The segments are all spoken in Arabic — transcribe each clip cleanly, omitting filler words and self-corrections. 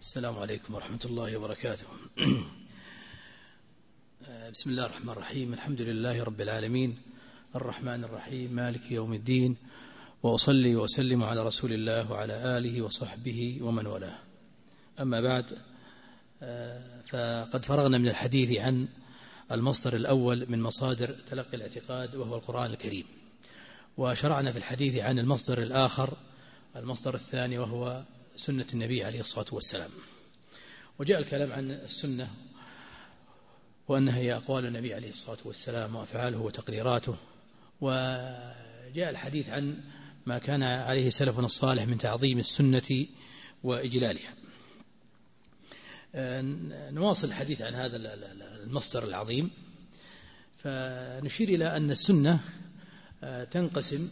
السلام عليكم ورحمة الله وبركاته. بسم الله الرحمن الرحيم. الحمد لله رب العالمين الرحمن الرحيم مالك يوم الدين، وأصلي وأسلم على رسول الله وعلى آله وصحبه ومن والاه. أما بعد، فقد فرغنا من الحديث عن المصدر الأول من مصادر تلقي الاعتقاد وهو القرآن الكريم، وشرعنا في الحديث عن المصدر الآخر، المصدر الثاني، وهو سنة النبي عليه الصلاة والسلام. وجاء الكلام عن السنة وأنها هي أقوال النبي عليه الصلاة والسلام وأفعاله وتقريراته، وجاء الحديث عن ما كان عليه سلفنا الصالح من تعظيم السنة وإجلالها. نواصل الحديث عن هذا المصدر العظيم، فنشير إلى أن السنة تنقسم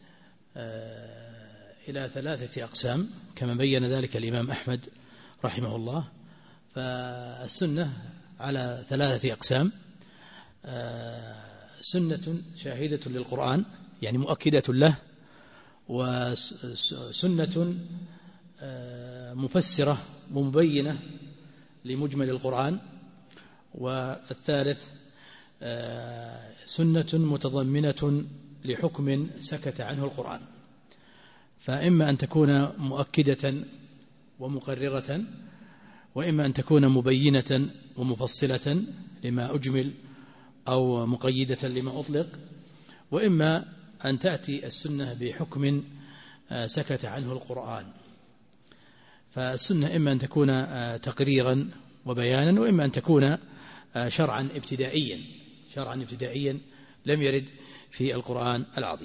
إلى 3 أقسام كما بين ذلك الإمام أحمد رحمه الله. فالسنة على 3 أقسام: سنة شاهدة للقرآن يعني مؤكدة له، وسنة مفسرة ومبينة لمجمل القرآن، والثالث سنة متضمنة لحكم سكت عنه القرآن. فإما أن تكون مؤكدة ومقررة، وإما أن تكون مبينة ومفصلة لما أجمل أو مقيدة لما أطلق، وإما أن تأتي السنة بحكم سكت عنه القرآن. فالسنة إما أن تكون تقريرا وبيانا، وإما أن تكون شرعا ابتدائيا لم يرد في القرآن العظيم.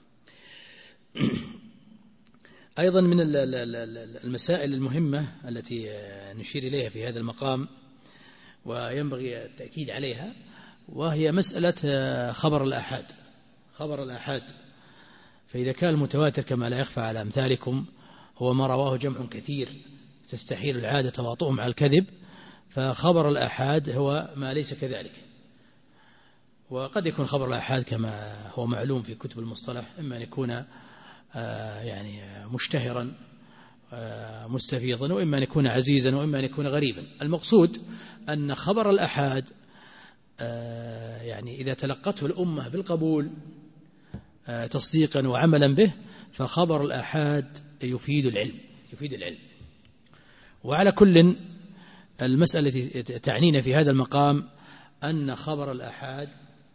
أيضا من المسائل المهمة التي نشير إليها في هذا المقام وينبغي التأكيد عليها، وهي مسألة خبر الآحاد. فإذا كان المتواتر كما لا يخفى على أمثالكم هو ما رواه جمع كثير تستحيل العادة تواطؤهم على الكذب، فخبر الآحاد هو ما ليس كذلك. وقد يكون خبر الآحاد كما هو معلوم في كتب المصطلح إما أن يكون يعني مشتهرا مستفيضا، وإما أن يكون عزيزا، وإما أن يكون غريبا. المقصود أن خبر الآحاد يعني إذا تلقته الأمة بالقبول تصديقا وعملا به، فخبر الآحاد يفيد العلم. وعلى كل، المسألة التي تعنينا في هذا المقام أن خبر الآحاد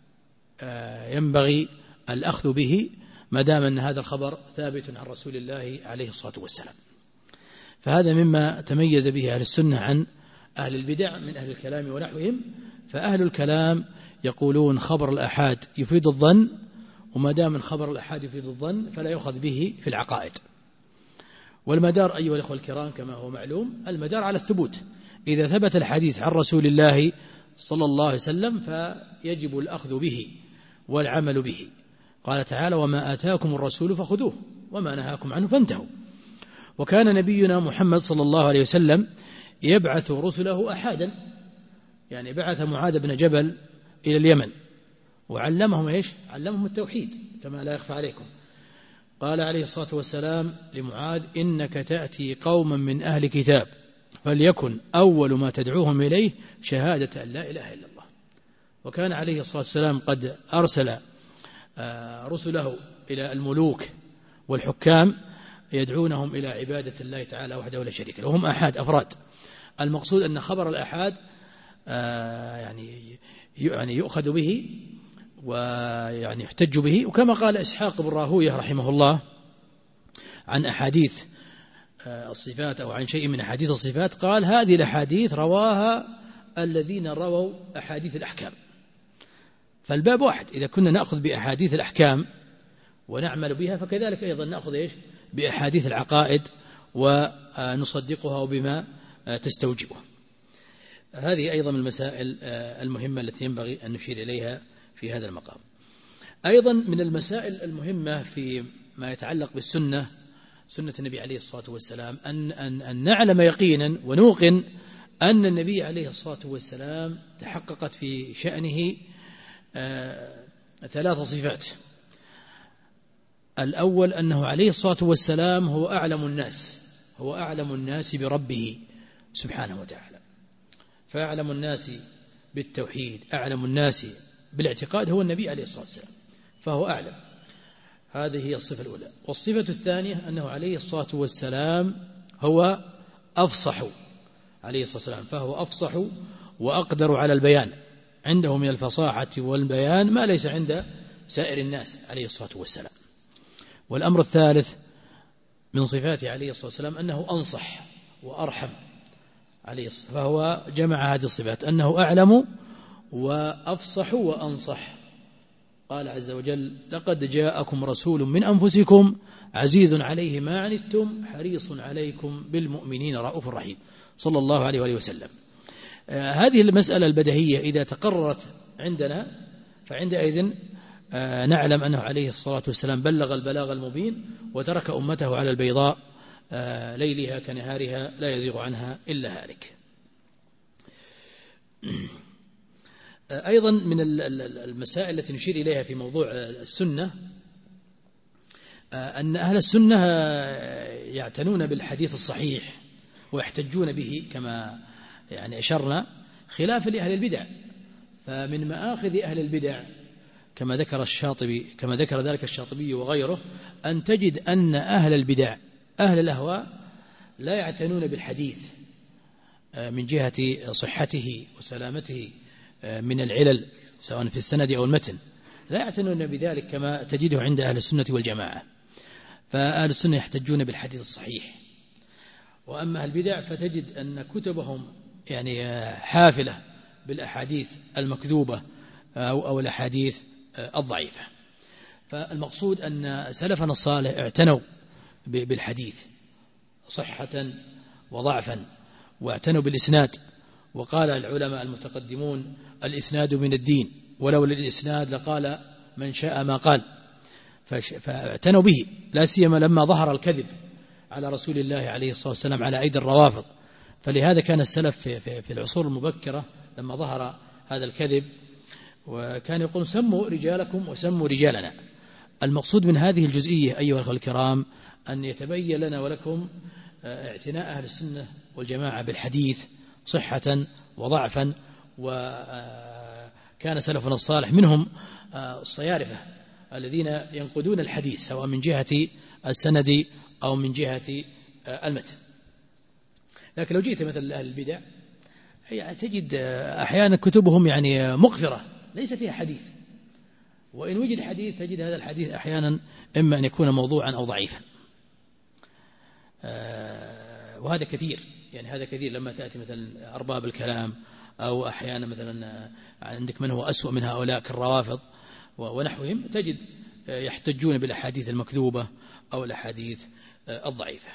ينبغي الأخذ به ما دام أن هذا الخبر ثابت عن رسول الله عليه الصلاة والسلام. فهذا مما تميز به أهل السنة عن أهل البدع من أهل الكلام ونحوهم. فأهل الكلام يقولون خبر الآحاد يفيد الظن، وما دام الخبر الآحاد يفيد الظن فلا يؤخذ به في العقائد. والمدار أيها الأخوة الكرام كما هو معلوم، المدار على الثبوت. إذا ثبت الحديث عن رسول الله صلى الله عليه وسلم فيجب الأخذ به والعمل به. قال تعالى: وما آتاكم الرسول فخذوه وما نهاكم عنه فانتهوا. وكان نبينا محمد صلى الله عليه وسلم يبعث رسله أحادا، يعني بعث معاذ بن جبل إلى اليمن وعلمهم علمهم التوحيد كما لا يخفى عليكم. قال عليه الصلاة والسلام لمعاذ: إنك تأتي قوما من أهل كتاب فليكن أول ما تدعوهم إليه شهادة أن لا إله إلا الله. وكان عليه الصلاة والسلام قد أرسل رسله إلى الملوك والحكام يدعونهم إلى عبادة الله تعالى وحده لا شريك له، وهم أحاد أفراد. المقصود أن خبر الأحاد يعني يؤخذ به ويعني يحتج به. وكما قال إسحاق بن راهويه رحمه الله عن أحاديث الصفات أو عن شيء من أحاديث الصفات، قال: هذه الأحاديث رواها الذين رووا أحاديث الأحكام. فالباب واحد، إذا كنا نأخذ بأحاديث الأحكام ونعمل بها، فكذلك أيضا نأخذ بأحاديث العقائد ونصدقها بما تستوجبه. هذه أيضا من المسائل المهمة التي ينبغي أن نشير إليها في هذا المقام. أيضا من المسائل المهمة في ما يتعلق بالسنة، سنة النبي عليه الصلاة والسلام، أن نعلم يقينا ونوقن أن النبي عليه الصلاة والسلام تحققت في شأنه 3 صفات. الأول أنه عليه الصلاة والسلام هو أعلم الناس بربه سبحانه وتعالى. فأعلم الناس بالتوحيد أعلم الناس بالاعتقاد هو النبي عليه الصلاة والسلام، فهو أعلم. هذه هي الصفة الأولى. والصفة الثانية أنه عليه الصلاة والسلام هو أفصح عليه الصلاة والسلام، فهو أفصح وأقدر على البيان، عنده من الفصاحة والبيان ما ليس عند سائر الناس عليه الصلاة والسلام. والأمر الثالث من صفاته عليه الصلاة والسلام أنه أنصح وأرحم عليه الصلاة، فهو جمع هذه الصفات أنه أعلم وأفصح وأنصح. قال عز وجل لقد جاءكم رسول من أنفسكم عزيز عليه ما عنتم حريص عليكم بالمؤمنين رؤوف رحيم، صلى الله عليه وآله وسلم. هذه المسألة البديهية إذا تقررت عندنا فعندئذ نعلم أنه عليه الصلاة والسلام بلغ البلاغ المبين وترك أمته على البيضاء ليلها كنهارها لا يزيغ عنها إلا هالك. أيضا من المسائل التي نشير إليها في موضوع السنة أن أهل السنة يعتنون بالحديث الصحيح ويحتجون به كما يعني أشرنا، خلافا لأهل البدع. فمن مآخذ أهل البدع كما ذكر ذلك الشاطبي وغيره أن تجد أن أهل البدع أهل الأهواء لا يعتنون بالحديث من جهة صحته وسلامته من العلل سواء في السند أو المتن، لا يعتنون بذلك كما تجده عند أهل السنة والجماعة. فأهل السنة يحتجون بالحديث الصحيح، وأما أهل البدع فتجد أن كتبهم يعني حافلة بالأحاديث المكذوبة أو الأحاديث الضعيفة. فالمقصود أن سلفنا الصالح اعتنوا بالحديث صحة وضعفا، واعتنوا بالإسناد، وقال العلماء المتقدمون الإسناد من الدين ولولا الإسناد لقال من شاء ما قال. فاعتنوا به، لا سيما لما ظهر الكذب على رسول الله عليه الصلاة والسلام على أيدي الروافض. فلهذا كان السلف في العصور المبكرة لما ظهر هذا الكذب وكان يقول سموا رجالكم وسموا رجالنا. المقصود من هذه الجزئية أيها الأخوة الكرام أن يتبين لنا ولكم اعتناء أهل السنة والجماعة بالحديث صحة وضعفا. وكان سلفنا الصالح منهم الصيارفة الذين ينقدون الحديث سواء من جهة السند أو من جهة المتن. لكن لو جئت مثل أهل البدع تجد أحيانا كتبهم يعني مغفرة ليس فيها حديث، وإن وجد حديث تجد هذا الحديث أحيانا إما أن يكون موضوعا أو ضعيفا. وهذا كثير، يعني هذا كثير لما تأتي مثلا أرباب الكلام أو أحيانا مثلا عندك من هو أسوأ من هؤلاء كالروافض ونحوهم، تجد يحتجون بالأحاديث المكذوبة أو الأحاديث الضعيفة.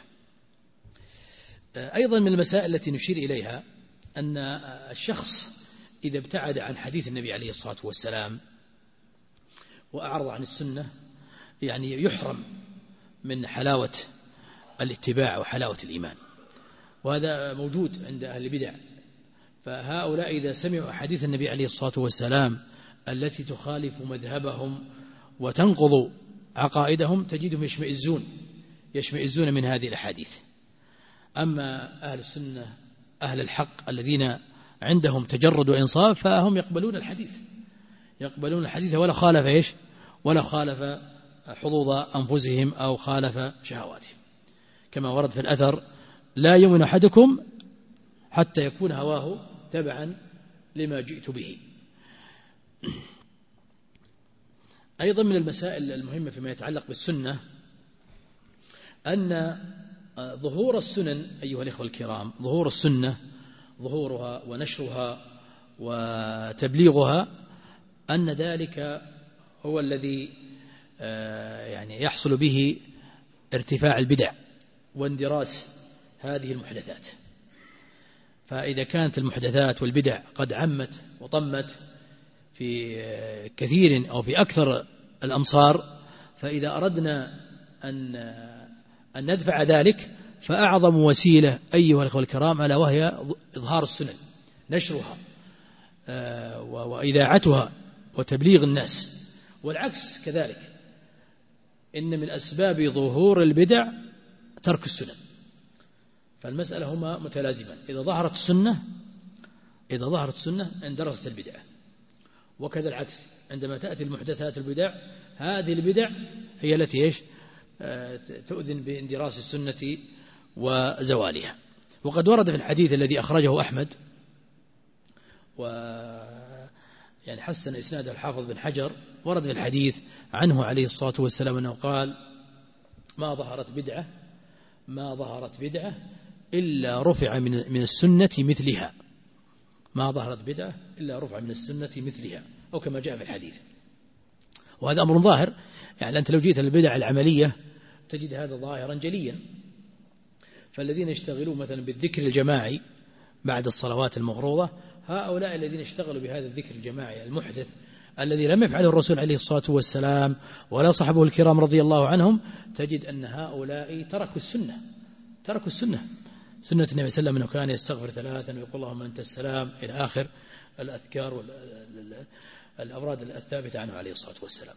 أيضا من المسائل التي نشير إليها أن الشخص إذا ابتعد عن حديث النبي عليه الصلاة والسلام وأعرض عن السنة يعني يحرم من حلاوة الاتباع وحلاوة الإيمان، وهذا موجود عند أهل البدع. فهؤلاء إذا سمعوا حديث النبي عليه الصلاة والسلام التي تخالف مذهبهم وتنقض عقائدهم تجدهم يشمئزون من هذه الأحاديث. أما أهل السنة أهل الحق الذين عندهم تجرد وإنصاف فهم يقبلون الحديث ولا خالف حظوظ أنفسهم أو خالف شهواتهم، كما ورد في الأثر لا يؤمن أحدكم حتى يكون هواه تبعا لما جئت به. أيضا من المسائل المهمة فيما يتعلق بالسنة أن ظهور السنن أيها الإخوة الكرام، ظهور السنة ظهورها ونشرها وتبليغها أن ذلك هو الذي يعني يحصل به ارتفاع البدع واندراس هذه المحدثات. فإذا كانت المحدثات والبدع قد عمت وطمت في كثير أو في أكثر الأمصار، فإذا أردنا أن ندفع ذلك فأعظم وسيلة أيها الأخوة الكرام ألا وهي إظهار السنن، نشرها وإذاعتها وتبليغ الناس. والعكس كذلك، إن من أسباب ظهور البدع ترك السنن، فالمسألة هما متلازمان. إذا ظهرت السنة اندرست البدعة، وكذا العكس عندما تأتي المحدثات البدع، هذه البدع هي التي تؤذن باندراس السنة وزوالها. وقد ورد في الحديث الذي أخرجه أحمد يعني حسن إسناده الحافظ بن حجر، ورد في الحديث عنه عليه الصلاة والسلام أنه قال: ما ظهرت بدعة إلا رفع من السنة مثلها. ما ظهرت بدعة إلا رفع من السنة مثلها، أو كما جاء في الحديث. وهذا أمر ظاهر، يعني أنت لو جئت للبدع العملية تجد هذا ظاهرا جليا. فالذين يشتغلون مثلا بالذكر الجماعي بعد الصلوات المفروضة، هؤلاء الذين اشتغلوا بهذا الذكر الجماعي المحدث الذي لم يفعله الرسول عليه الصلاة والسلام ولا صحبه الكرام رضي الله عنهم، تجد أن هؤلاء تركوا السنة سنة النبي صلى الله عليه وسلم، أنه كان يستغفر 3 ويقول اللهم أنت السلام إلى آخر الأذكار والأوراد الثابتة عنه عليه الصلاة والسلام.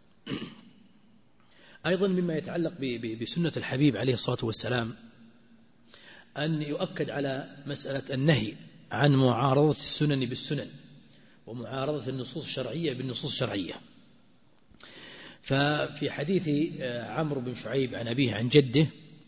أيضا مما يتعلق بسنة الحبيب عليه الصلاة والسلام أن يؤكد على مسألة النهي عن معارضة السنن بالسنن، ومعارضة النصوص الشرعية بالنصوص الشرعية. ففي حديث عمرو بن شعيب عن أبيه عن جده،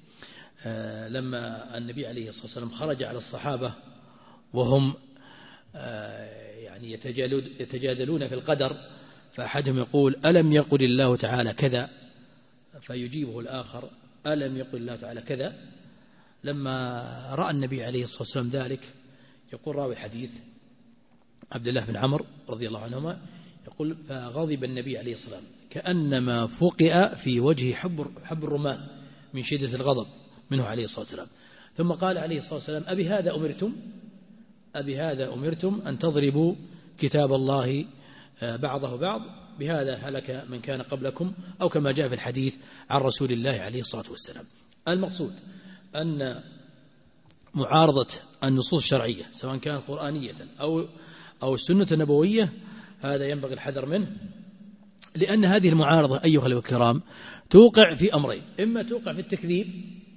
لما النبي عليه الصلاة والسلام خرج على الصحابة وهم يعني يتجادلون في القدر، فأحدهم يقول: ألم يقل الله تعالى كذا؟ فيجيبه الآخر: ألم يقل الله تعالى كذا؟ لما رأى النبي عليه الصلاة والسلام ذلك، يقول راوي الحديث عبد الله بن عمرو رضي الله عنهما، يقول: فغضب النبي عليه الصلاة والسلام كأنما فقئ في وجه حب الرمان من شدة الغضب منه عليه الصلاة والسلام. ثم قال عليه الصلاة والسلام: أبي هذا أمرتم أن تضربوا كتاب الله بعضه بعض، بهذا هلك من كان قبلكم، أو كما جاء في الحديث عن رسول الله عليه الصلاة والسلام. المقصود أن معارضة النصوص الشرعية سواء كانت قرآنية أو السنة النبوية هذا ينبغي الحذر منه، لأن هذه المعارضة أيها الكرام توقع في أمرين: إما توقع في التكذيب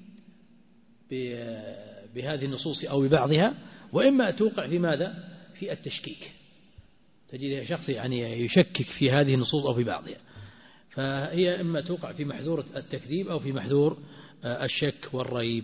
بهذه النصوص أو ببعضها، وإما توقع في ماذا؟ في التشكيك، تجد شخص يعني يشكك في هذه النصوص أو في بعضها، فهي إما توقع في محذور التكذيب أو في محذور الشك والريب.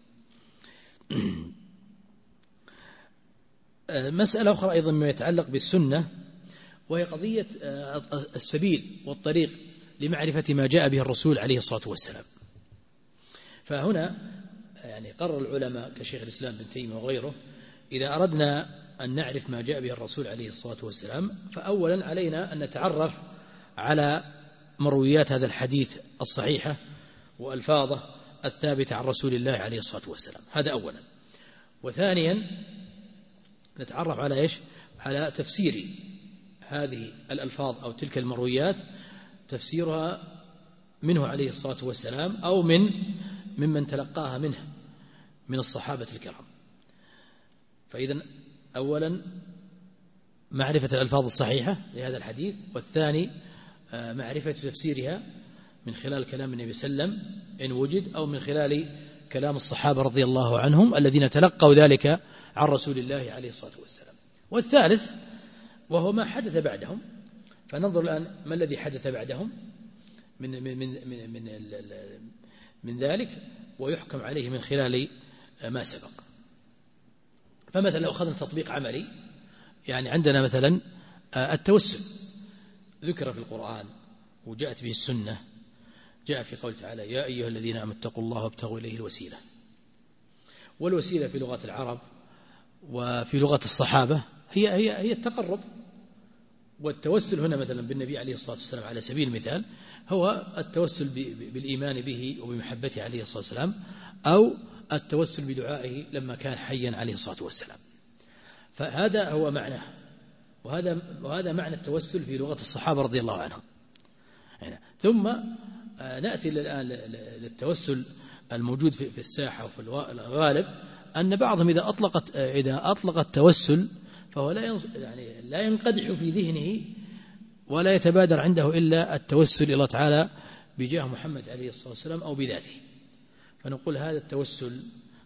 مسألة أخرى أيضا ما يتعلق بالسنة، وهي قضية السبيل والطريق لمعرفة ما جاء به الرسول عليه الصلاة والسلام. فهنا يعني قرر العلماء كشيخ الإسلام بن تيمية وغيره: إذا أردنا أن نعرف ما جاء به الرسول عليه الصلاة والسلام، فأولا علينا أن نتعرف على مرويات هذا الحديث الصحيحة وألفاظه الثابتة عن رسول الله عليه الصلاة والسلام، هذا أولا. وثانيا نتعرف على إيش؟ على تفسير هذه الألفاظ أو تلك المرويات، تفسيرها منه عليه الصلاة والسلام أو ممن تلقاها منه من الصحابة الكرام. فإذا أولا معرفة الألفاظ الصحيحة لهذا الحديث، والثاني معرفة تفسيرها من خلال كلام النبي صلى الله عليه وسلم إن وجد، أو من خلال كلام الصحابة رضي الله عنهم الذين تلقوا ذلك عن رسول الله عليه الصلاة والسلام. والثالث وهو ما حدث بعدهم، فننظر الآن ما الذي حدث بعدهم من ذلك، ويحكم عليه من خلال ما سبق. فمثلا لو أخذنا تطبيق عملي، يعني عندنا مثلا التوسل ذكر في القرآن وجاءت به السنة، جاء في قول تعالى: يا أيها الذين آمنوا اتقوا الله وابتغوا إليه الوسيلة. والوسيلة في لغة العرب وفي لغة الصحابة هي التقرب. والتوسل هنا مثلا بالنبي عليه الصلاة والسلام على سبيل المثال هو التوسل بالإيمان به وبمحبته عليه الصلاة والسلام، أو التوسل بدعائه لما كان حيا عليه الصلاة والسلام. فهذا هو معناه، وهذا معنى التوسل في لغة الصحابة رضي الله عنهم. ثم نأتي الآن للتوسل الموجود في الساحة وفي الغالب، أن بعضهم إذا أطلق التوسل فهو لا ينقدح في ذهنه ولا يتبادر عنده إلا التوسل إلى الله تعالى بجاه محمد عليه الصلاة والسلام أو بذاته. فنقول هذا التوسل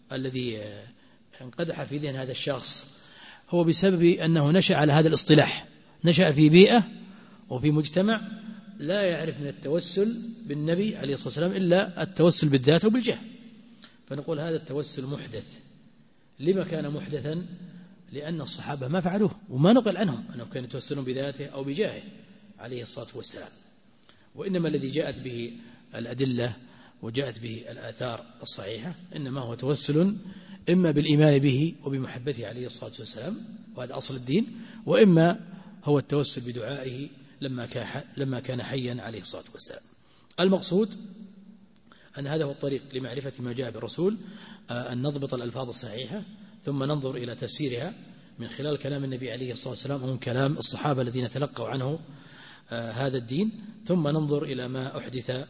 الذي انقدح في ذهن هذا الشخص هو بسبب أنه نشأ على هذا الاصطلاح، نشأ في بيئة وفي مجتمع لا يعرف من التوسل بالنبي عليه الصلاة والسلام إلا التوسل بالذات وبالجاه، فنقول هذا التوسل محدث. لما كان محدثا؟ لأن الصحابة ما فعلوه وما نقل عنهم أنهم كانوا يتوسلون بذاته أو بجاهه عليه الصلاة والسلام، وإنما الذي جاءت به الأدلة وجاءت به الآثار الصحيحة إنما هو توسل إما بالإيمان به وبمحبته عليه الصلاة والسلام، وهذا أصل الدين، وإما هو التوسل بدعائه لما كان حيا عليه الصلاة والسلام. المقصود أن هذا هو الطريق لمعرفة ما جاء بالرسول، أن نضبط الألفاظ الصحيحة ثم ننظر إلى تفسيرها من خلال كلام النبي عليه الصلاة والسلام ومن كلام الصحابة الذين تلقوا عنه هذا الدين، ثم ننظر إلى ما أحدث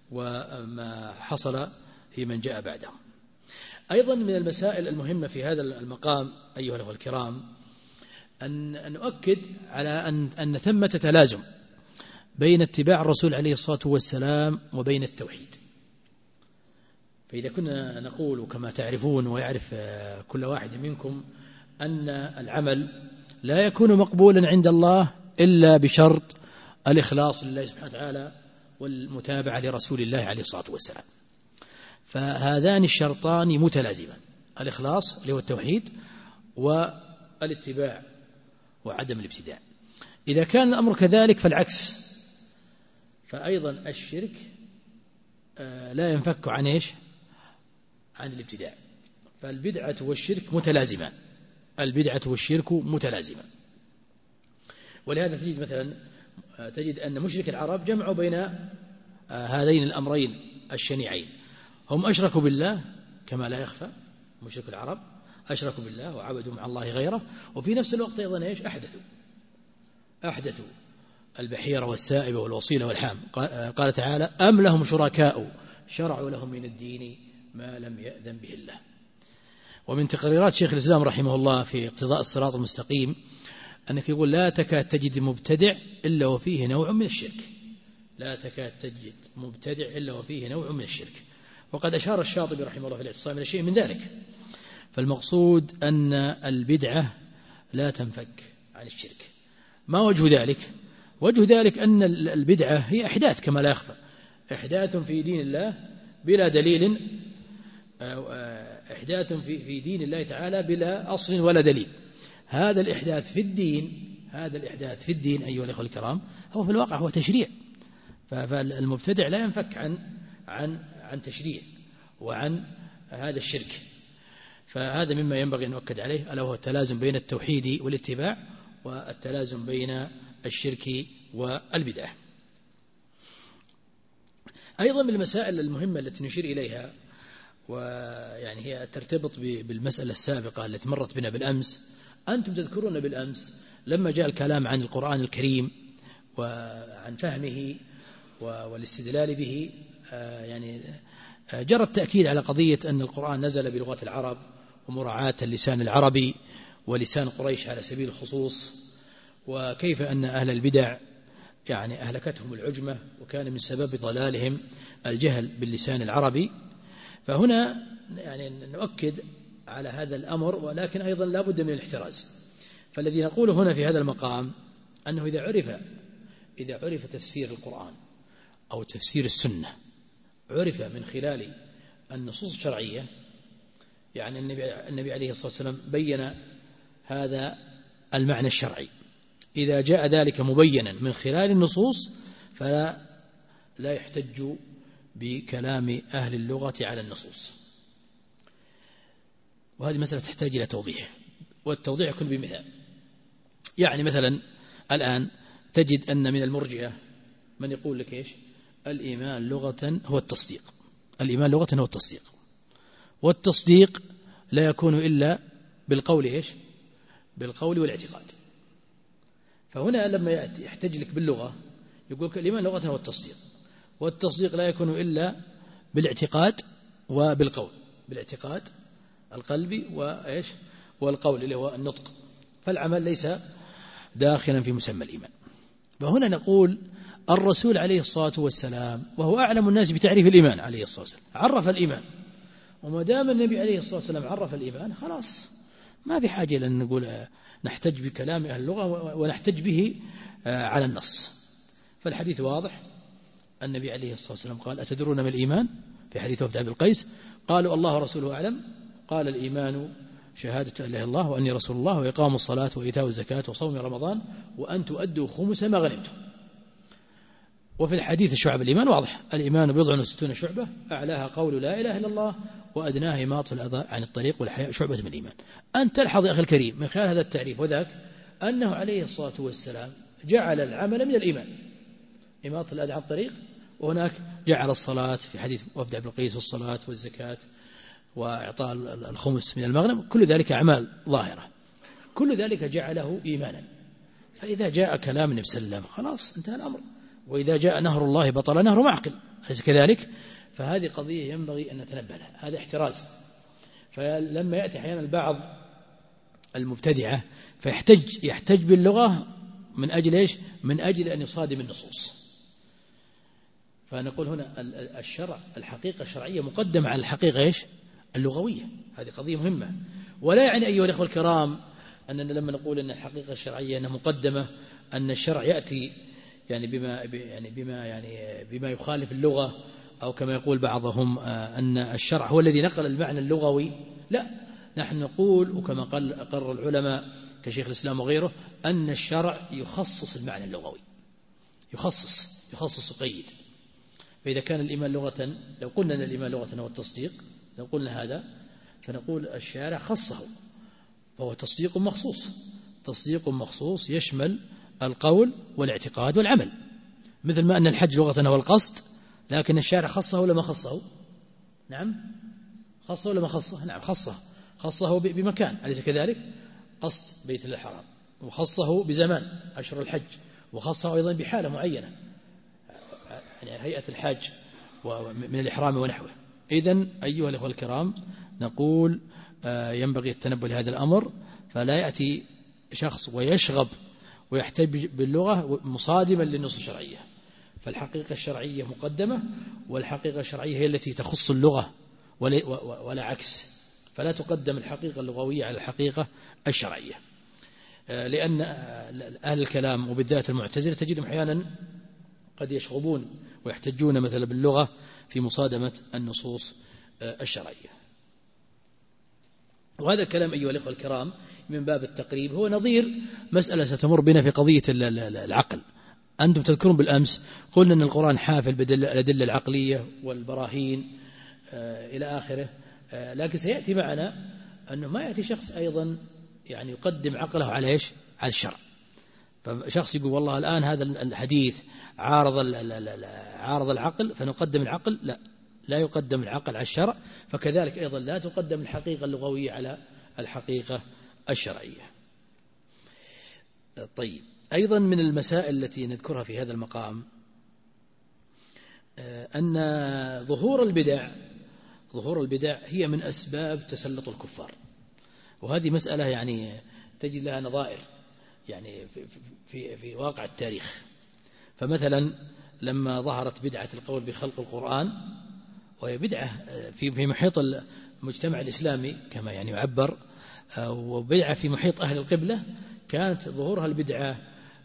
وما حصل في من جاء بعدهم. أيضا من المسائل المهمة في هذا المقام أيها الأخوة الكرام أن نؤكد على أن ثمة تلازم بين اتباع الرسول عليه الصلاة والسلام وبين التوحيد. فإذا كنا نقول كما تعرفون ويعرف كل واحد منكم أن العمل لا يكون مقبولا عند الله إلا بشرط الإخلاص لله سبحانه وتعالى والمتابعة لرسول الله عليه الصلاة والسلام، فهذان الشرطان متلازمان، الإخلاص اللي هو التوحيد والاتباع وعدم الابتداع. إذا كان الأمر كذلك فالعكس، فأيضا الشرك لا ينفك عن إيش؟ عن الابتداع. فالبدعة والشرك متلازمان، البدعة والشرك متلازمان. ولهذا تجد مثلا أن مشرك العرب جمعوا بين هذين الأمرين الشنيعين، هم أشركوا بالله كما لا يخفى، مشرك العرب أشركوا بالله وعبدوا مع الله غيره، وفي نفس الوقت أيضا إيش؟ أحدثوا البحيرة والسائبة والوصيلة والحام. قال تعالى: أم لهم شركاء شرعوا لهم من الدين ما لم يأذن به الله. ومن تقريرات شيخ الإسلام رحمه الله في اقتضاء الصراط المستقيم أنك يقول: لا تكاد تجد مبتدع إلا وفيه نوع من الشرك، لا تكاد تجد مبتدع إلا وفيه نوع من الشرك. وقد أشار الشاطبي رحمه الله في الاعتصام إلى شيء من ذلك. فالمقصود أن البدعة لا تنفك عن الشرك. ما وجه ذلك؟ وجه ذلك أن البدعة هي إحداث كما لا يخفى، إحداث في دين الله بلا دليل، إحداث في دين الله تعالى بلا أصل ولا دليل. هذا الإحداث في الدين أيها الأخوة الكرام هو في الواقع هو تشريع. فالمبتدع لا ينفك عن تشريع وعن هذا الشرك. فهذا مما ينبغي أن نؤكد عليه، ألا وهو التلازم بين التوحيد والاتباع والتلازم بين الشرك والبدعة. أيضا من المسائل المهمة التي نشير إليها، ويعني هي ترتبط بالمسألة السابقة التي مرت بنا بالأمس. أنتم تذكرون بالأمس لما جاء الكلام عن القرآن الكريم وعن فهمه والاستدلال به، يعني جرى التأكيد على قضية أن القرآن نزل بلغة العرب ومراعاة اللسان العربي ولسان قريش على سبيل الخصوص، وكيف أن أهل البدع يعني أهلكتهم العجمة وكان من سبب ضلالهم الجهل باللسان العربي. فهنا يعني نؤكد على هذا الأمر، ولكن أيضا لا بد من الاحتراز. فالذي نقول هنا في هذا المقام أنه إذا عرف تفسير القرآن أو تفسير السنة عرف من خلال النصوص الشرعية، يعني النبي عليه الصلاة والسلام بين هذا المعنى الشرعي، إذا جاء ذلك مبينا من خلال النصوص فلا يحتج بكلام أهل اللغة على النصوص. وهذه مسألة تحتاج إلى توضيح، والتوضيح يكون بمثال. يعني مثلا الآن تجد أن من المرجئة من يقول لك إيش؟ الإيمان لغة هو التصديق، الإيمان لغة هو التصديق، والتصديق لا يكون إلا بالقول إيش؟ بالقول والاعتقاد. فهنا لما يحتج لك باللغة يقول لك الإيمان لغة هو التصديق، والتصديق لا يكون إلا بالاعتقاد وبالقول، بالاعتقاد القلبي وإيش؟ والقول اللي هو النطق، فالعمل ليس داخلا في مسمى الإيمان. فهنا نقول الرسول عليه الصلاة والسلام وهو أعلم الناس بتعريف الإيمان عليه الصلاة والسلام عرف الإيمان وما دام النبي عليه الصلاة والسلام عرف الإيمان خلاص ما في حاجة لأن نقول نحتج بكلام أهل اللغة ونحتج به على النص. فالحديث واضح. النبي عليه الصلاة والسلام قال أتدرون ما الإيمان؟ في حديث وفد عبد القيس قالوا الله ورسوله أعلم. قال الإيمان شهادة أن لا إله إلا الله وأني رسول الله وإقام الصلاة وإيتاء الزكاة وصوم رمضان وأن تؤدوا خمس ما غنمتم. وفي الحديث الشعب الإيمان واضح. الإيمان 60 شعبة أعلاها قول لا إله إلا الله وأدناها إماطة الأذى عن الطريق والحياء شعبة من الإيمان. أن تلحظ يا أخي الكريم من خلال هذا التعريف وذاك أنه عليه الصلاة والسلام جعل العمل من الإيمان إماطة الأذى عن الطريق، وهناك جعل الصلاة في حديث وفد عبد القيس والصلاة والزكاة وإعطاء الخمس من المغنم، كل ذلك أعمال ظاهرة، كل ذلك جعله إيمانا. فإذا جاء كلام النبي صلى الله عليه وسلم خلاص انتهى الأمر. وإذا جاء نهر الله بطل نهر معقل، أليس كذلك؟ فهذه قضية ينبغي أن نتنبه لها، هذا احتراز. فلما يأتي أحيانا البعض المبتدعة يحتج باللغة من أجل إيش؟ من أجل أن يصادم النصوص. فنقول هنا الشرع الحقيقة الشرعية مقدمة على الحقيقة إيش؟ اللغوية. هذه قضية مهمة. ولا يعني أيها الأخوة الكرام أننا لما نقول أن الحقيقة الشرعية أنها مقدمة أن الشرع يأتي يعني بما يخالف اللغة، أو كما يقول بعضهم أن الشرع هو الذي نقل المعنى اللغوي. لا، نحن نقول وكما قرر العلماء كشيخ الإسلام وغيره أن الشرع يخصص المعنى اللغوي، يخصص ويقيد. فإذا كان الإيمان لغة، لو قلنا أن الإيمان لغة هو التصديق، لو قلنا هذا فنقول الشارع خصه، فهو تصديق مخصوص يشمل القول والاعتقاد والعمل، مثل ما أن الحج لغة هو القصد، لكن الشارع خصه ولا ما خصه؟ نعم خصه ولا ما خصه؟ نعم خصه بمكان، أليس كذلك؟ قصد بيت الله الحرام، وخصه بزمان أشهر الحج، وخصه أيضا بحالة معينة يعني هيئة الحج من الإحرام ونحوه. إذن أيها الأخوة الكرام نقول ينبغي التنبه لهذا الأمر، فلا يأتي شخص ويشغب ويحتج باللغة مصادما للنصوص الشرعية. فالحقيقة الشرعية مقدمة، والحقيقة الشرعية هي التي تخص اللغة ولا عكس، فلا تقدم الحقيقة اللغوية على الحقيقة الشرعية. لأن أهل الكلام وبالذات المعتزلة تجدهم أحيانا قد يشغبون ويحتجون مثلا باللغة في مصادمة النصوص الشرعية. وهذا الكلام أيها الأخوة الكرام من باب التقريب هو نظير مسألة ستمر بنا في قضية العقل. أنتم تذكرون بالأمس قلنا أن القرآن حافل بالأدلة العقلية والبراهين إلى آخره، لكن سيأتي معنا أنه ما يأتي شخص أيضا يعني يقدم عقله على إيش؟ على الشرع. فشخص يقول والله الآن هذا الحديث عارض العقل فنقدم العقل، لا يقدم العقل على الشرع. فكذلك أيضا لا تقدم الحقيقة اللغوية على الحقيقة الشرعية. طيب، أيضا من المسائل التي نذكرها في هذا المقام أن ظهور البدع هي من أسباب تسلط الكفار، وهذه مسألة يعني تجد لها نظائر يعني في واقع التاريخ. فمثلا لما ظهرت بدعة القول بخلق القرآن، وهي بدعة في محيط المجتمع الإسلامي كما يعني يعبر، وبدعة في محيط أهل القبلة، كانت ظهورها البدعة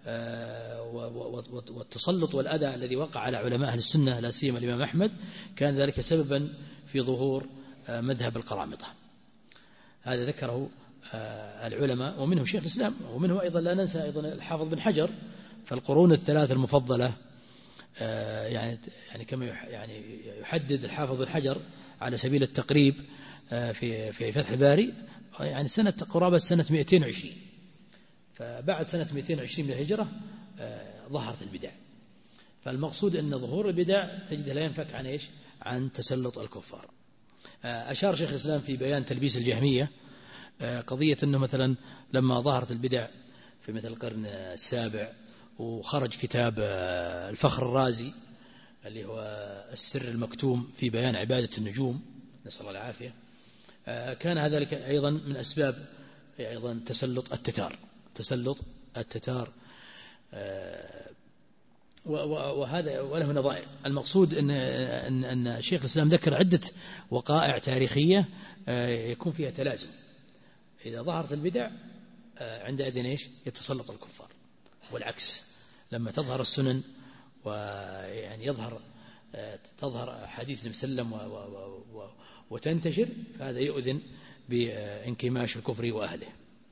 والتسلط والأذى الذي وقع على علماء أهل السنة لا سيما الإمام أحمد، كان ذلك سببا في ظهور مذهب القرامطة. هذا ذكره العلماء ومنهم شيخ الإسلام، ومنه أيضا لا ننسى أيضا الحافظ بن حجر. فالقرون الثلاث المفضلة يعني كما يعني يحدد الحافظ بن حجر على سبيل التقريب في فتح الباري، يعني قرابة سنة 220. فبعد سنة 220 من الهجرة ظهرت البدع. فالمقصود أن ظهور البدع تجد لا ينفك عن إيش؟ عن تسلط الكفار. أشار شيخ الإسلام في بيان تلبيس الجهمية قضية أنه مثلا لما ظهرت البدع في مثل القرن السابع وخرج كتاب الفخر الرازي اللي هو السر المكتوم في بيان عبادة النجوم، نسأل الله العافية، كان ذلك أيضا من أسباب أيضا تسلط التتار وهذا وله نظائر. المقصود أن شيخ الإسلام ذكر عدة وقائع تاريخية يكون فيها تلازم. إذا ظهرت البدع عندئذ إيش؟ يتسلط الكفار، والعكس لما تظهر السنن ويعني تظهر حديث النبي صلى الله عليه وسلم وتنتشر، فهذا يؤذن بانكماش الكفر وأهله.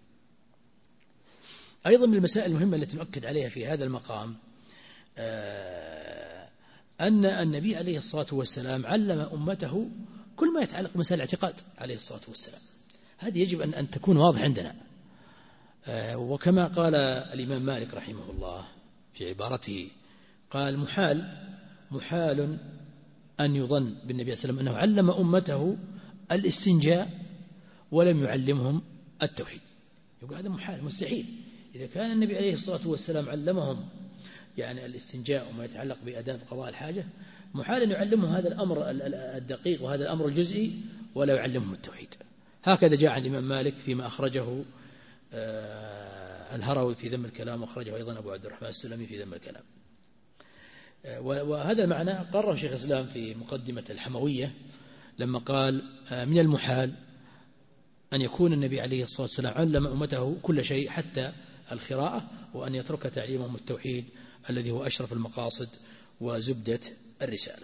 أيضا من المسائل المهمة التي نؤكد عليها في هذا المقام أن النبي عليه الصلاة والسلام علم أمته كل ما يتعلق بمسائل الاعتقاد عليه الصلاة والسلام. هذه يجب أن تكون واضح عندنا. وكما قال الإمام مالك رحمه الله في عبارته، قال محال أن يظن بالنبي صلى الله عليه وسلم أنه علم أمته الاستنجاء ولم يعلمهم التوحيد. يقول هذا محال، مستحيل. إذا كان النبي عليه الصلاة والسلام علمهم يعني الاستنجاء وما يتعلق بأداب قضاء الحاجة، محال أن يعلمهم هذا الأمر الدقيق وهذا الأمر الجزئي ولا يعلمهم التوحيد. هكذا جاء عن الإمام مالك فيما أخرجه الهروي في ذم الكلام، وأخرجه أيضا أبو عبد الرحمن السلمي في ذم الكلام. وهذا المعنى قرر شيخ الإسلام في مقدمة الحموية لما قال من المحال أن يكون النبي عليه الصلاة والسلام علم أمته كل شيء حتى القراءة، وأن يترك تعليمهم التوحيد الذي هو أشرف المقاصد وزبدة الرسالة.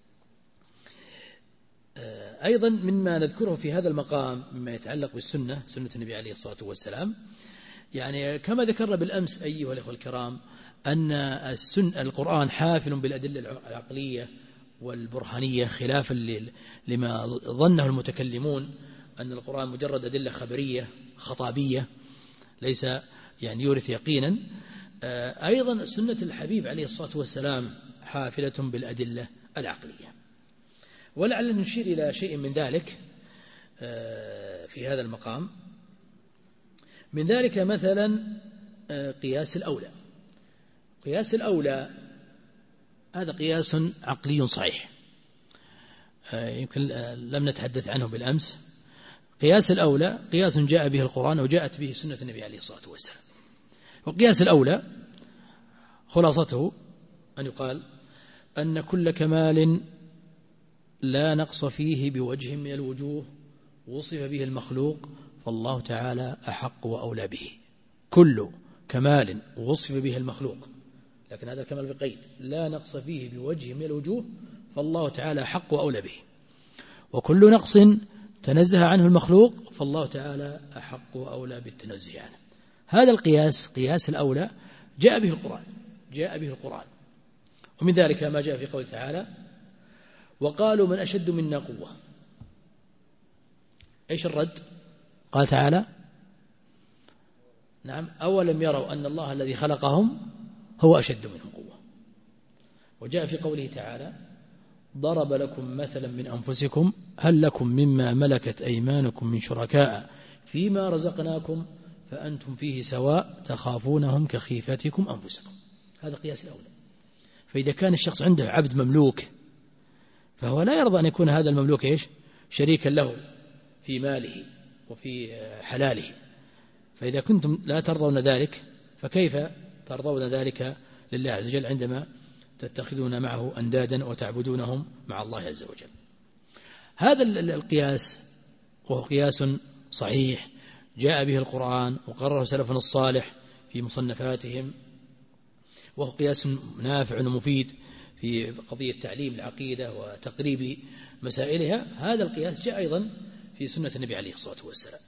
أيضا مما نذكره في هذا المقام مما يتعلق بالسنة، سنة النبي عليه الصلاة والسلام، يعني كما ذكرنا بالأمس أيها الأخوة الكرام أن القرآن حافل بالأدلة العقلية والبرهانية، خلافا لما ظنه المتكلمون أن القرآن مجرد أدلة خبرية خطابية ليس يعني يورث يقينا. أيضا سنة الحبيب عليه الصلاة والسلام حافلة بالأدلة العقلية. ولعل نشير إلى شيء من ذلك في هذا المقام. من ذلك مثلا قياس الأولى. قياس الأولى هذا قياس عقلي صحيح، يمكن لم نتحدث عنه بالأمس. قياس الأولى قياس جاء به القرآن وجاءت به سنة النبي عليه الصلاة والسلام. وقياس الأولى خلاصته أن يقال أن كل كمال لا نقص فيه بوجه من الوجوه وصف به المخلوق فالله تعالى أحق وأولى به. كل كمال وصف به المخلوق، لكن هذا الكمال بقيد، لا نقص فيه بوجه من الوجوه فالله تعالى أحق وأولى به. وكل نقص تنزه عنه المخلوق فالله تعالى أحق وأولى بالتنزه عنه. هذا القياس قياس الأولى جاء به القرآن. ومن ذلك ما جاء في قول تعالى وقالوا من أشد منا قوة. إيش الرد؟ قال تعالى نعم أولم يروا أن الله الذي خلقهم هو أشد منهم قوة. وجاء في قوله تعالى ضرب لكم مثلا من أنفسكم هل لكم مما ملكت أيمانكم من شركاء فيما رزقناكم فأنتم فيه سواء تخافونهم كخيفتكم أنفسكم. هذا قياس الأولى. فإذا كان الشخص عنده عبد مملوك فهو لا يرضى أن يكون هذا المملوك شريكا له في ماله وفي حلاله. فإذا كنتم لا ترضون ذلك فكيف ترضون ذلك لله عز وجل عندما تتخذون معه أندادا وتعبدونهم مع الله عز وجل. هذا القياس وهو قياس صحيح جاء به القرآن وقرره سلفنا الصالح في مصنفاتهم، وهو قياس نافع ومفيد في قضية تعليم العقيدة وتقريب مسائلها. هذا القياس جاء أيضا في سنة النبي عليه الصلاة والسلام.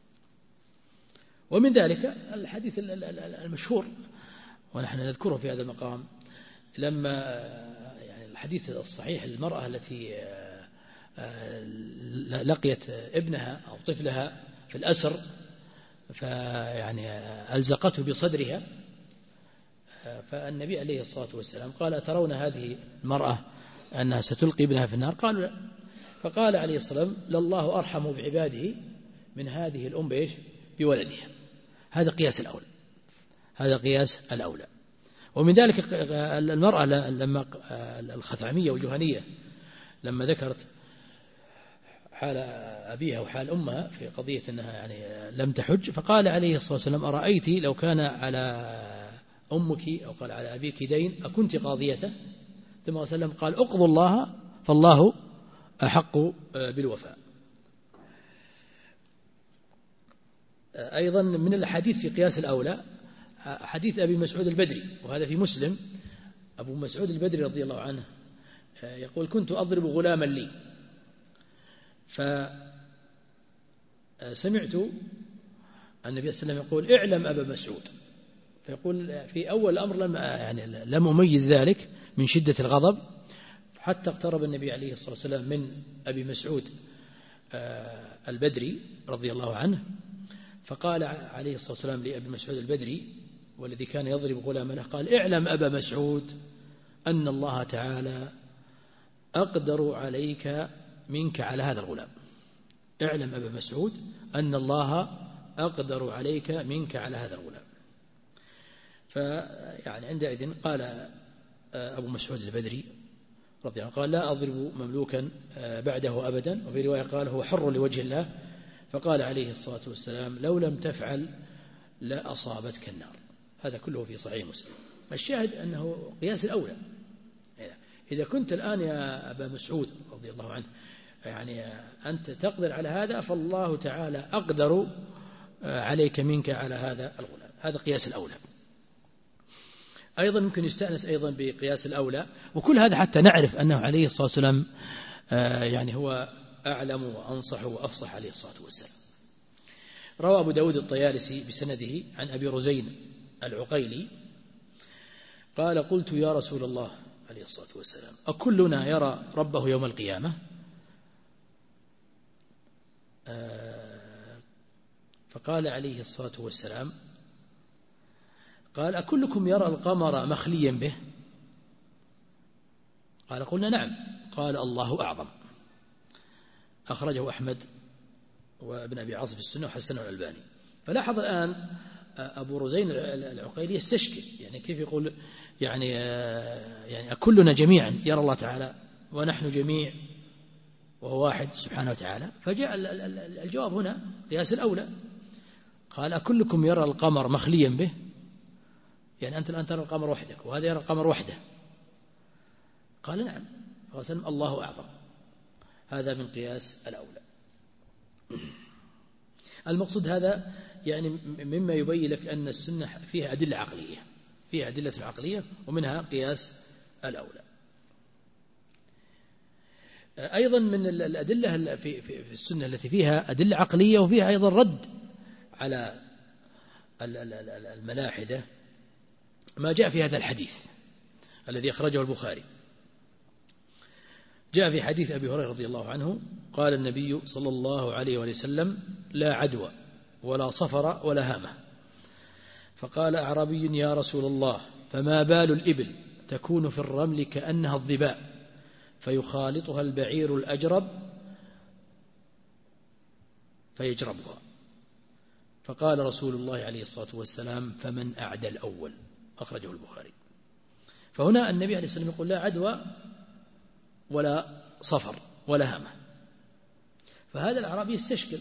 ومن ذلك الحديث المشهور ونحن نذكره في هذا المقام، لما يعني الحديث الصحيح المرأة التي لقيت ابنها أو طفلها في الأسر فيعني ألزقته بصدرها، فالنبي عليه الصلاة والسلام قال ترون هذه المرأة أنها ستلقي ابنها في النار؟ قالوا لا. فقال عليه الصلاة والسلام لله أرحم بعباده من هذه الأم بولدها. هذا قياس الأولى. هذا قياس الأولى. ومن ذلك المرأة لما الخثعمية والجهنية لما ذكرت حال أبيها وحال أمها في قضية أنها يعني لم تحج، فقال عليه الصلاة والسلام أرأيت لو كان على أمك أو قال على أبيك دين أكنت قاضيته؟ ثم وسلم قال اقضوا الله فالله أحق بالوفاء. أيضا من الحديث في قياس الأولى حديث أبي مسعود البدري، وهذا في مسلم. أبو مسعود البدري رضي الله عنه يقول كنت أضرب غلاما لي، فسمعت النبي صلى الله عليه وسلم يقول اعلم أبا مسعود، فيقول في أول الأمر لم أميز ذلك من شدة الغضب، حتى اقترب النبي عليه الصلاة والسلام من أبي مسعود البدري رضي الله عنه، فقال عليه الصلاة والسلام لأبي مسعود البدري والذي كان يضرب غلاما له، قال اعلم أبا مسعود أن الله تعالى أقدر عليك منك على هذا الغلام. اعلم أبا مسعود أن الله أقدر عليك منك على هذا الغلام. فيعني عندئذ قال أبو مسعود البدري رضي الله عنه قال لا أضرب مملوكا بعده أبدا، وفي رواية قال هو حر لوجه الله، فقال عليه الصلاة والسلام لو لم تفعل لا أصابتك النار. هذا كله في صحيح مسلم. الشاهد أنه قياس الأولى. إذا كنت الآن يا أبا مسعود رضي الله عنه يعني أنت تقدر على هذا، فالله تعالى أقدر عليك منك على هذا الغلام. هذا قياس الأولى. أيضا ممكن يستأنس أيضا بقياس الأولى، وكل هذا حتى نعرف أنه عليه الصلاة والسلام يعني هو أعلم وأنصح وأفصح عليه الصلاة والسلام. روى أبو داود الطيالسي بسنده عن أبي رزين العقيلي قال قلت يا رسول الله عليه الصلاة والسلام أكلنا يرى ربه يوم القيامة؟ فقال عليه الصلاة والسلام قال أكلكم يرى القمر مخليا به؟ قال قلنا نعم. قال الله أعظم. أخرجه أحمد وابن أبي عاصم في السنة وحسنه الألباني. فلاحظ الآن أبو رزين العقيلي يستشكل، يعني كيف يقول يعني أكلنا جميعا يرى الله تعالى ونحن جميع وهو واحد سبحانه وتعالى؟ فجاء الجواب هنا قياس الأولى. قال أكلكم يرى القمر مخليا به؟ يعني أنت الآن ترى القمر وحدك وهذا يرى القمر وحده. قال نعم. فقال الله أعظم. هذا من قياس الأولى. المقصود هذا يعني مما يبين لك أن السنة فيها أدلة عقلية، فيها أدلة عقلية ومنها قياس الأولى. أيضا من الأدلة في السنة التي فيها أدلة عقلية وفيها أيضا رد على الملاحدة ما جاء في هذا الحديث الذي أخرجه البخاري. جاء في حديث أبي هريرة رضي الله عنه قال النبي صلى الله عليه وسلم لا عدوى ولا صفر ولا هامة. فقال أعرابي يا رسول الله فما بال الإبل تكون في الرمل كأنها الظباء فيخالطها البعير الأجرب فيجربها؟ فقال رسول الله عليه الصلاة والسلام فمن أعدى الأول؟ أخرجه البخاري. فهنا النبي عليه الصلاة والسلام يقول لا عدوى ولا صفر ولا هامة. فهذا الأعرابي يستشكل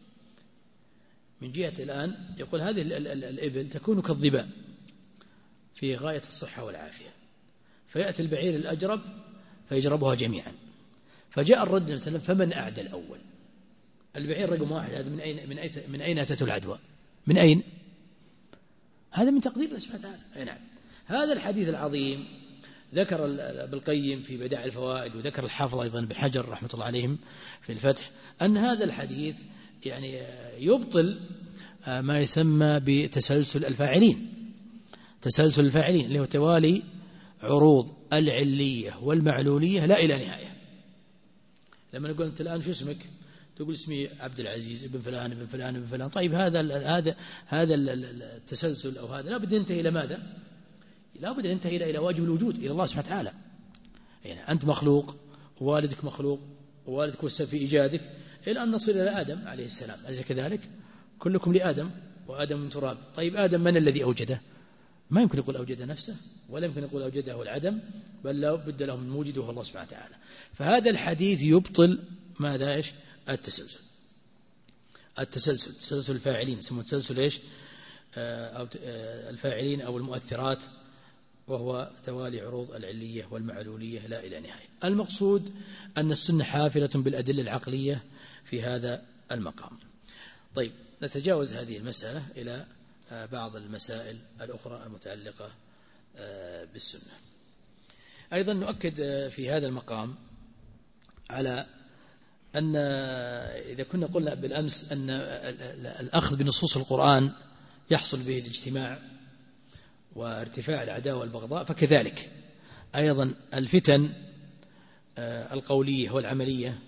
من جهة الآن يقول هذه الإبل تكون كالظباء في غاية الصحة والعافية، فيأتي البعير الأجرب فيجربها جميعا. فجاء الرد صلى الله عليه وسلم فمن أعدى الأول؟ البعير رقم واحد، هذا من أين أتته العدوى؟ من أين؟ هذا من تقدير الله سبحانه وتعالى. نعم. هذا الحديث العظيم ذكر ابن القيم في بدائع الفوائد وذكر الحافظ أيضا بن حجر رحمة الله عليهم في الفتح أن هذا الحديث يعني يبطل ما يسمى بتسلسل الفاعلين. تسلسل الفاعلين اللي هو توالي عروض العلية والمعلولية لا إلى نهاية. لما نقول أنت الآن شو اسمك؟ تقول اسمي عبد العزيز ابن فلان ابن فلان ابن فلان. طيب هذا التسلسل أو هذا لا بد ينتهي إلى ماذا؟ لا بد ينتهي إلى واجب الوجود، إلى الله سبحانه وتعالى. يعني أنت مخلوق ووالدك مخلوق ووالدك والسبب في إيجادك إلى أن نصل إلى آدم عليه السلام، أليس كذلك؟ كلكم لآدم وآدم من تراب. طيب آدم من الذي أوجده؟ ما يمكن يقول أوجد نفسه ولا يمكن يقول أوجده العدم، بل لا بد له من موجده هو الله سبحانه وتعالى. فهذا الحديث يبطل ماذا؟ التسلسل. تسلسل الفاعلين اسمه تسلسل أو الفاعلين أو المؤثرات، وهو توالي عروض العلية والمعلولية لا إلى نهاية. المقصود أن السنة حافلة بالأدلة العقلية في هذا المقام. طيب، نتجاوز هذه المسألة إلى بعض المسائل الأخرى المتعلقة بالسنة. أيضا نؤكد في هذا المقام على أن إذا كنا قلنا بالأمس أن الأخذ بنصوص القرآن يحصل به الاجتماع وارتفاع العداوة والبغضاء، فكذلك أيضا الفتن القولية والعملية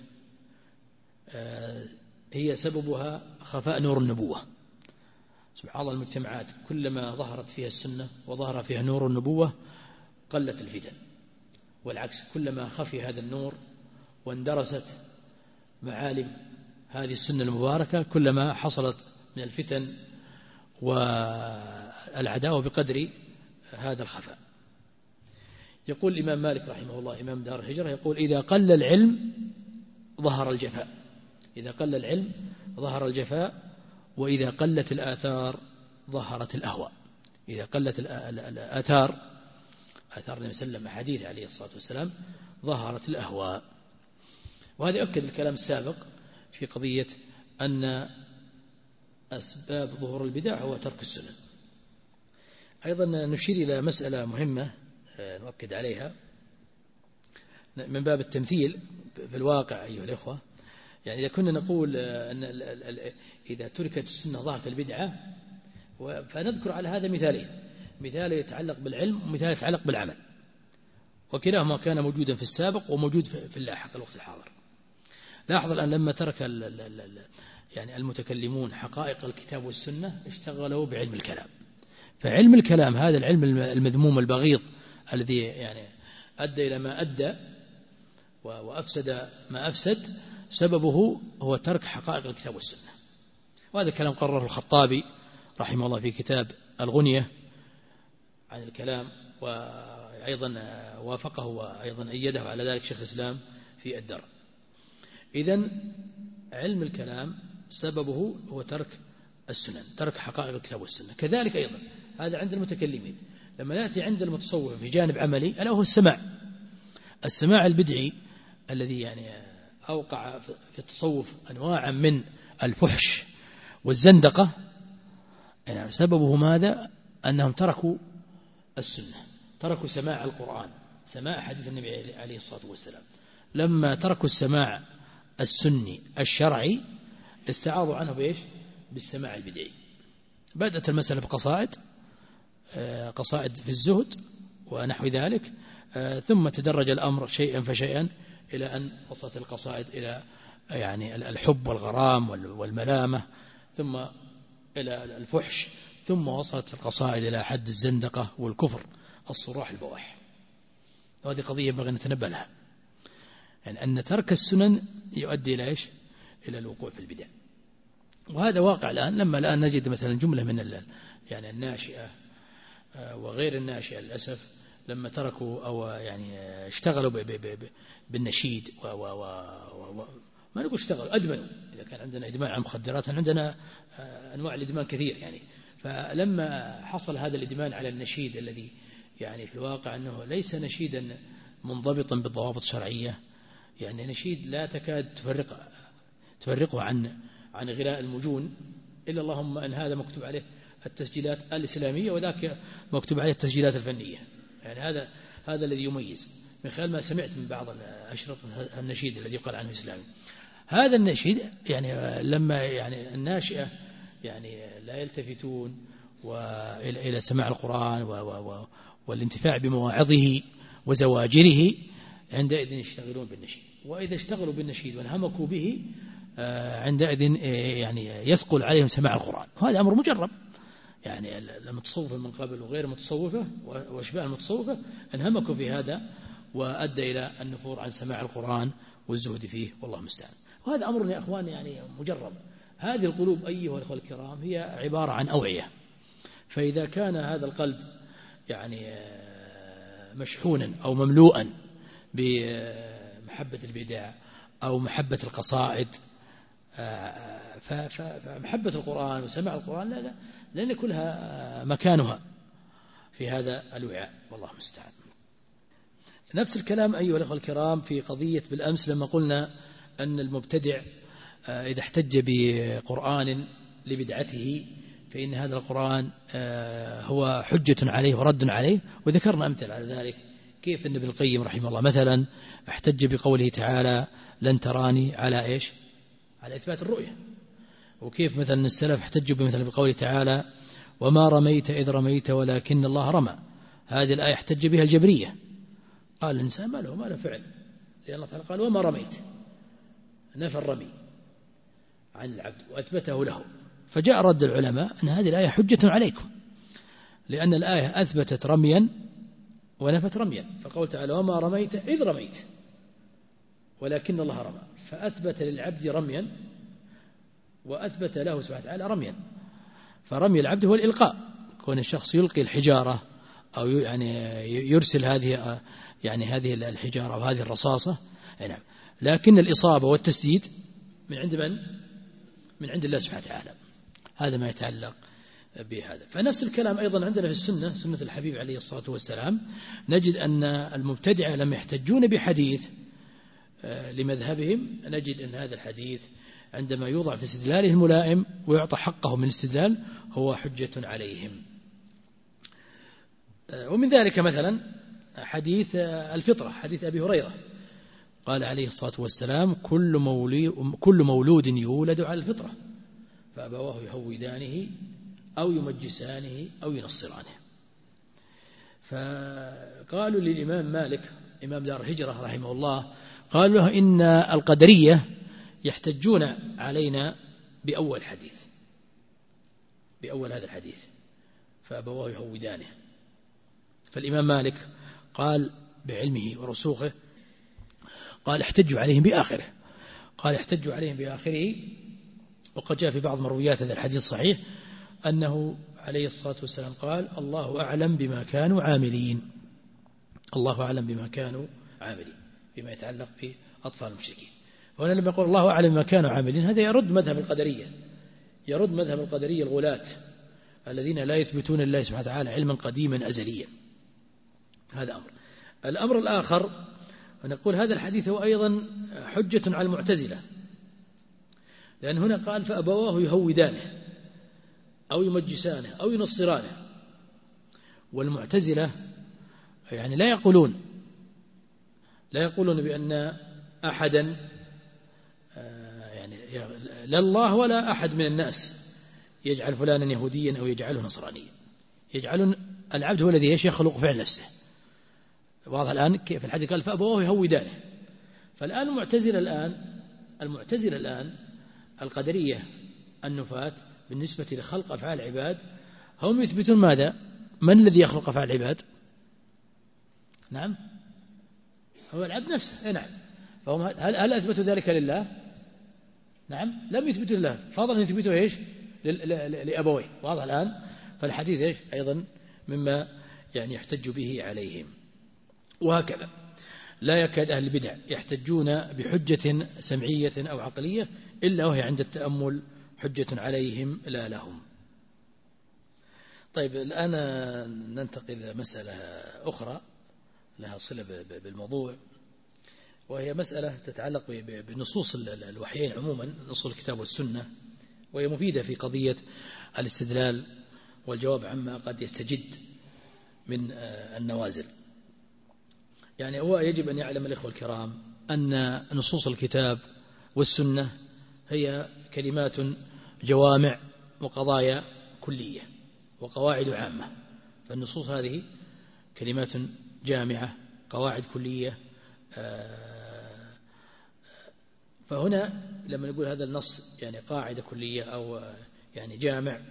هي سببها خفاء نور النبوة. سبحان الله، المجتمعات كلما ظهرت فيها السنة وظهر فيها نور النبوة قلت الفتن، والعكس كلما خفي هذا النور واندرست معالم هذه السنة المباركة كلما حصلت من الفتن والعداوة بقدر هذا الخفاء. يقول الإمام مالك رحمه الله إمام دار الهجرة، يقول: إذا قل العلم ظهر الجفاء. إذا قل العلم ظهر الجفاء، وإذا قلت الآثار ظهرت الأهواء. إذا قلت الآثار، آثار النبي صلى الله عليه وسلم، حديث عليه الصلاة والسلام، ظهرت الأهواء. وهذا يؤكد الكلام السابق في قضية أن أسباب ظهور البدع هو ترك السنة. أيضا نشير إلى مسألة مهمة نؤكد عليها من باب التمثيل في الواقع أيها الإخوة. يعني إذا كنا نقول أن إذا تركت السنة ظهرت البدعة، فنذكر على هذا مثالين: مثال يتعلق بالعلم ومثال يتعلق بالعمل، وكلاهما كان موجودا في السابق وموجود في اللاحق الوقت الحاضر. لاحظ الآن لما ترك يعني المتكلمون حقائق الكتاب والسنة اشتغلوا بعلم الكلام. فعلم الكلام هذا العلم المذموم البغيض الذي يعني أدى إلى ما أدى وأفسد ما أفسد، سببه هو ترك حقائق الكتاب والسنة. وهذا كلام قرره الخطابي رحمه الله في كتاب الغنية عن الكلام، وأيضا وافقه وأيضا أيده على ذلك شيخ الإسلام في الدرر. إذن علم الكلام سببه هو ترك السنن، ترك حقائق الكتاب والسنة. كذلك أيضا هذا عند المتكلمين. لما نأتي عند المتصوف في جانب عملي، ألا هو السماع البدعي الذي يعني أوقع في التصوف أنواعا من الفحش والزندقة. يعني سببه ماذا؟ أنهم تركوا السنة، تركوا سماع القرآن، سماع حديث النبي عليه الصلاة والسلام. لما تركوا السماع السني الشرعي استعاضوا عنه بإيش؟ بالسماع البدعي. بدأت المسألة بقصائد، قصائد في الزهد ونحو ذلك، ثم تدرج الأمر شيئا فشيئا إلى أن وصلت القصائد إلى يعني الحب والغرام والملامة، ثم إلى الفحش، ثم وصلت القصائد إلى حد الزندقة والكفر الصراح البواح. وهذه قضية ينبغي نتنبه لها، يعني أن ترك السنن يؤدي إلى إيش؟ إلى الوقوع في البدع. وهذا واقع الآن. لما الآن نجد مثلا جملة من يعني الناشئة وغير الناشئة للأسف، لما تركوا أو يعني اشتغلوا بالنشيد ما نقول اشتغلوا، أدمنوا. إذا كان عندنا إدمان على المخدرات، عندنا أنواع الإدمان كثير يعني. فلما حصل هذا الإدمان على النشيد الذي يعني في الواقع أنه ليس نشيدا منضبطا بالضوابط الشرعية، يعني نشيد لا تكاد تفرقه عن غناء المجون، إلا اللهم أن هذا مكتوب عليه التسجيلات الإسلامية وذاك مكتوب عليه التسجيلات الفنية. يعني هذا الذي يميز من خلال ما سمعت من بعض الأشرطة النشيد الذي يقال عنه إسلامي. هذا النشيد يعني لما يعني الناشئة يعني لا يلتفتون إلى سماع القرآن والانتفاع بمواعظه وزواجره، عندئذ يشتغلون بالنشيد. وإذا اشتغلوا بالنشيد وانهمكوا به، عندئذ يعني يثقل عليهم سماع القرآن. وهذا أمر مجرب. يعني المتصوفة من قبل وغير المتصوفة وأشباه المتصوفة انهمكوا في هذا، وأدى إلى النفور عن سماع القرآن والزهد فيه، والله المستعان. وهذا أمر يا أخوان يعني مجرب. هذه القلوب أيها الأخوة الكرام هي عبارة عن أوعية. فإذا كان هذا القلب يعني مشحونا أو مملوءا بمحبة البدع أو محبة القصائد فمحبة القرآن وسماع القرآن لا لأن كلها مكانها في هذا الوعاء، والله المستعان. نفس الكلام أيها الأخوة الكرام في قضية بالأمس لما قلنا أن المبتدع إذا احتج بقرآن لبدعته فإن هذا القرآن هو حجة عليه ورد عليه، وذكرنا أمثل على ذلك، كيف أن ابن القيم رحمه الله مثلا احتج بقوله تعالى لن تراني على إيش؟ على إثبات الرؤية، وكيف مثلا السلف احتجوا مثلا بقوله تعالى وما رميت إذ رميت ولكن الله رمى، هذه الآية احتج بها الجبرية، قال الإنسان ما له فعل، لأن الله تعالى قال وما رميت، نفى الرمي عن العبد وأثبته له، فجاء رد العلماء أن هذه الآية حجة عليكم، لأن الآية أثبتت رميا ونفت رميا، فقول تعالى وما رميت إذ رميت ولكن الله رمى، فأثبت للعبد رميا وأثبت له سبحانه وتعالى رميا. فرمي العبد هو الإلقاء، كون الشخص يلقي الحجارة أو يعني يرسل هذه الحجارة أو هذه الرصاصة، نعم، لكن الإصابة والتسديد من عند من؟ من عند الله سبحانه وتعالى. هذا ما يتعلق بهذا. فنفس الكلام أيضا عندنا في السنة، سنة الحبيب عليه الصلاة والسلام، نجد أن المبتدعة لما يحتجون بحديث لمذهبهم نجد أن هذا الحديث عندما يوضع في استدلاله الملائم ويعطى حقه من الاستدلال هو حجة عليهم. ومن ذلك مثلا حديث الفطرة، حديث أبي هريرة قال عليه الصلاة والسلام كل مولود يولد على الفطرة فأبواه يهودانه أو يمجسانه أو ينصرانه. فقالوا للإمام مالك إمام دار الهجرة رحمه الله، قالوا له إن القدرية يحتجون علينا بأول هذا الحديث فأبواه يهودانه. فالإمام مالك قال بعلمه ورسوخه قال احتجوا عليهم بآخره. وقد جاء في بعض مرويات هذا الحديث الصحيح أنه عليه الصلاة والسلام قال الله أعلم بما كانوا عاملين، بما يتعلق بأطفال المشركين. وهنا لما يقول الله أعلم بما كانوا عاملين هذا يرد مذهب القدرية الغلاة الذين لا يثبتون لله سبحانه وتعالى علما قديما أزليا. هذا الأمر الآخر نقول هذا الحديث هو أيضا حجة على المعتزلة، لأن هنا قال فأبواه يهودانه أو يمجسانه أو ينصرانه، والمعتزلة يعني لا يقولون بأن أحدا يعني لا الله ولا أحد من الناس يجعل فلانا يهوديا أو يجعله نصرانيا، يجعلون العبد هو الذي يخلق فعل نفسه. واضح الآن كيف الحديث قال فأبواه يهودانه. فالآن المعتزلة الآن القدرية النفاة بالنسبة لخلق أفعال العباد هم يثبتون ماذا؟ من الذي يخلق أفعال العباد؟ نعم هو العبد نفسه. نعم. فهم هل أثبتوا ذلك لله؟ نعم لم يثبتوا لله، فضلا يثبتوا إيش؟ لأبويه. واضح الآن. فالحديث إيش أيضا مما يعني يحتج به عليهم. وهكذا لا يكاد أهل البدع يحتجون بحجة سمعية أو عقلية إلا وهي عند التأمل حجة عليهم لا لهم. طيب الآن ننتقل إلى مسألة أخرى لها صلة بالموضوع، وهي مسألة تتعلق بنصوص الوحيين عموما، نصوص الكتاب والسنة، وهي مفيدة في قضية الاستدلال والجواب عما قد يستجد من النوازل. يعني هو يجب أن يعلم الإخوة الكرام أن نصوص الكتاب والسنة هي كلمات جوامع وقضايا كلية وقواعد عامة. فالنصوص هذه كلمات جامعة قواعد كلية. فهنا لما نقول هذا النص يعني قاعدة كلية أو يعني جامع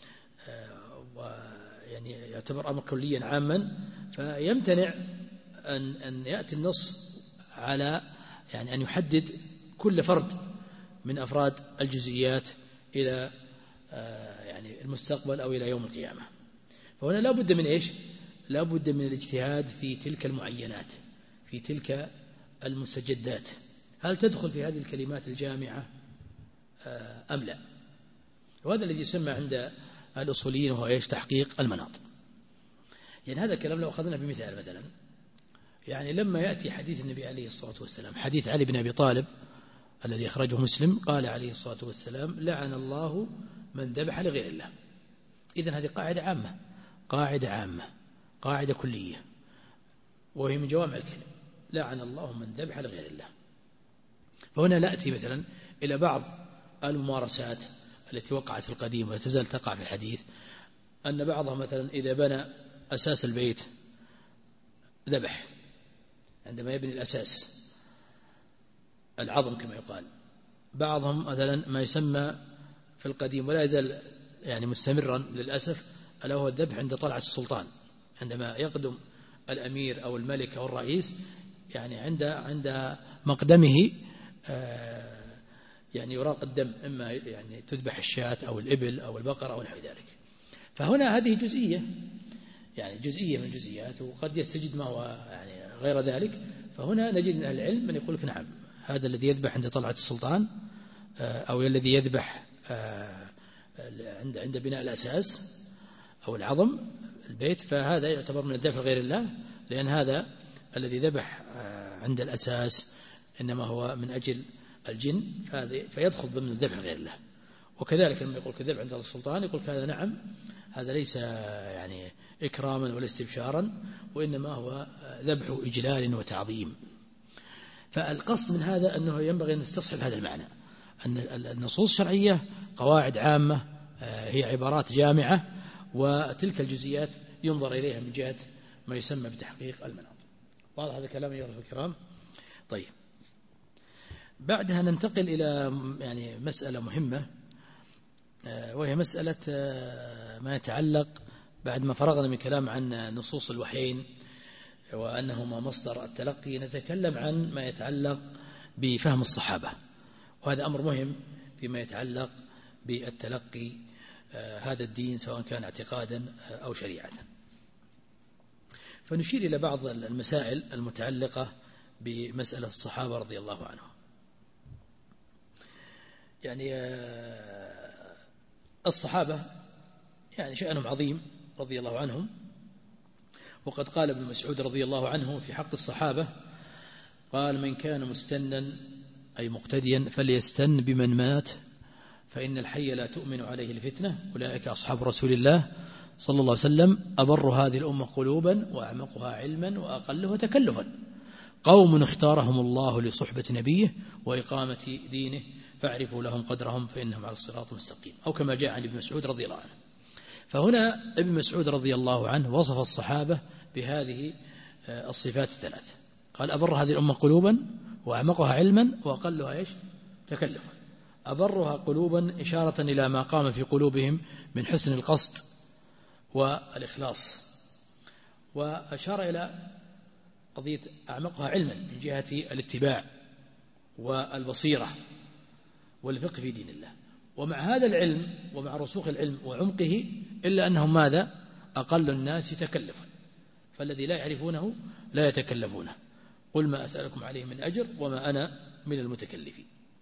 ويعني يعتبر أمر كليا عاما، فيمتنع أن يأتي النص على يعني أن يحدد كل فرد من أفراد الجزئيات إلى يعني المستقبل أو إلى يوم القيامة. فهنا لا بد من إيش؟ لا بد من الاجتهاد في تلك المعينات، في تلك المستجدات. هل تدخل في هذه الكلمات الجامعة أم لا. وهذا الذي يسمى عند الأصوليين وهو إيش؟ تحقيق المناط. يعني هذا الكلام لو أخذنا بمثال مثلا، يعني لما يأتي حديث النبي عليه الصلاة والسلام، حديث علي بن أبي طالب الذي أخرجه مسلم، قال عليه الصلاة والسلام: لعن الله من ذبح لغير الله. إذن هذه قاعدة عامة، قاعدة عامة، قاعدة كلية، وهي من جوامع الكلم: لعن الله من ذبح لغير الله. فهنا نأتي مثلا إلى بعض الممارسات التي وقعت في القديم ولا تزال تقع في الحديث، أن بعضهم مثلا إذا بنى أساس البيت ذبح، عندما يبني الأساس العظم كما يقال. بعضهم مثلا ما يسمى في القديم ولا يزال يعني مستمرا للأسف، ألا هو الذبح عند طلعة السلطان، عندما يقدم الأمير أو الملك أو الرئيس، يعني عند مقدمه يعني يراق الدم، إما يعني تذبح الشاة أو الإبل أو البقرة أو نحو ذلك. فهنا هذه جزئية، يعني جزئية من الجزئيات، وقد يستجد ما هو يعني غير ذلك. فهنا نجد من أهل العلم من يقول لك نعم، هذا الذي يذبح عند طلعة السلطان أو الذي يذبح عند بناء الأساس أو العظم البيت، فهذا يعتبر من الذبح لغير الله، لأن هذا الذي ذبح عند الأساس إنما هو من أجل الجن، فيدخل ضمن الذبح لغير الله. وكذلك لما يقول كذب عند السلطان يقول هذا نعم، هذا ليس يعني إكراما ولا استبشارا، وإنما هو ذبح إجلال وتعظيم. فالقصد من هذا أنه ينبغي أن نستصحب هذا المعنى، أن النصوص الشرعية قواعد عامة، هي عبارات جامعة، وتلك الجزئيات ينظر إليها من جهة ما يسمى بتحقيق المناط. واضح هذا الكلام أيها الكرام؟ طيب، بعدها ننتقل إلى يعني مسألة مهمة، وهي مسألة ما يتعلق بعد ما فرغنا من كلام عن نصوص الوحيين وأنهما مصدر التلقي، نتكلم عن ما يتعلق بفهم الصحابة، وهذا أمر مهم فيما يتعلق بالتلقي هذا الدين سواء كان اعتقادا أو شريعة. فنشير إلى بعض المسائل المتعلقة بمسألة الصحابة رضي الله عنهم. يعني الصحابة يعني شأنهم عظيم رضي الله عنهم، وقد قال ابن مسعود رضي الله عنه في حق الصحابة، قال: من كان مستنا أي مقتديا فليستن بمن مات، فإن الحي لا تؤمن عليه الفتنة، أولئك أصحاب رسول الله صلى الله عليه وسلم، أبر هذه الأمة قلوبا وأعمقها علما وأقلها تكلفا، قوم اختارهم الله لصحبة نبيه وإقامة دينه، فاعرفوا لهم قدرهم فإنهم على الصراط المستقيم، أو كما جاء عن ابن مسعود رضي الله عنه. فهنا ابن مسعود رضي الله عنه وصف الصحابة بهذه الصفات الثلاث، قال: أبر هذه الأمة قلوبا وأعمقها علما وأقلها إيش؟ تكلفا. أبرها قلوبا إشارة إلى ما قام في قلوبهم من حسن القصد والإخلاص، وأشار إلى قضية أعمقها علما من جهة الاتباع والبصيرة والفقه في دين الله. ومع هذا العلم ومع رسوخ العلم وعمقه، إلا أنهم ماذا؟ أقل الناس تكلفا، فالذي لا يعرفونه لا يتكلفونه. قل ما أسألكم عليه من أجر وما أنا من المتكلفين.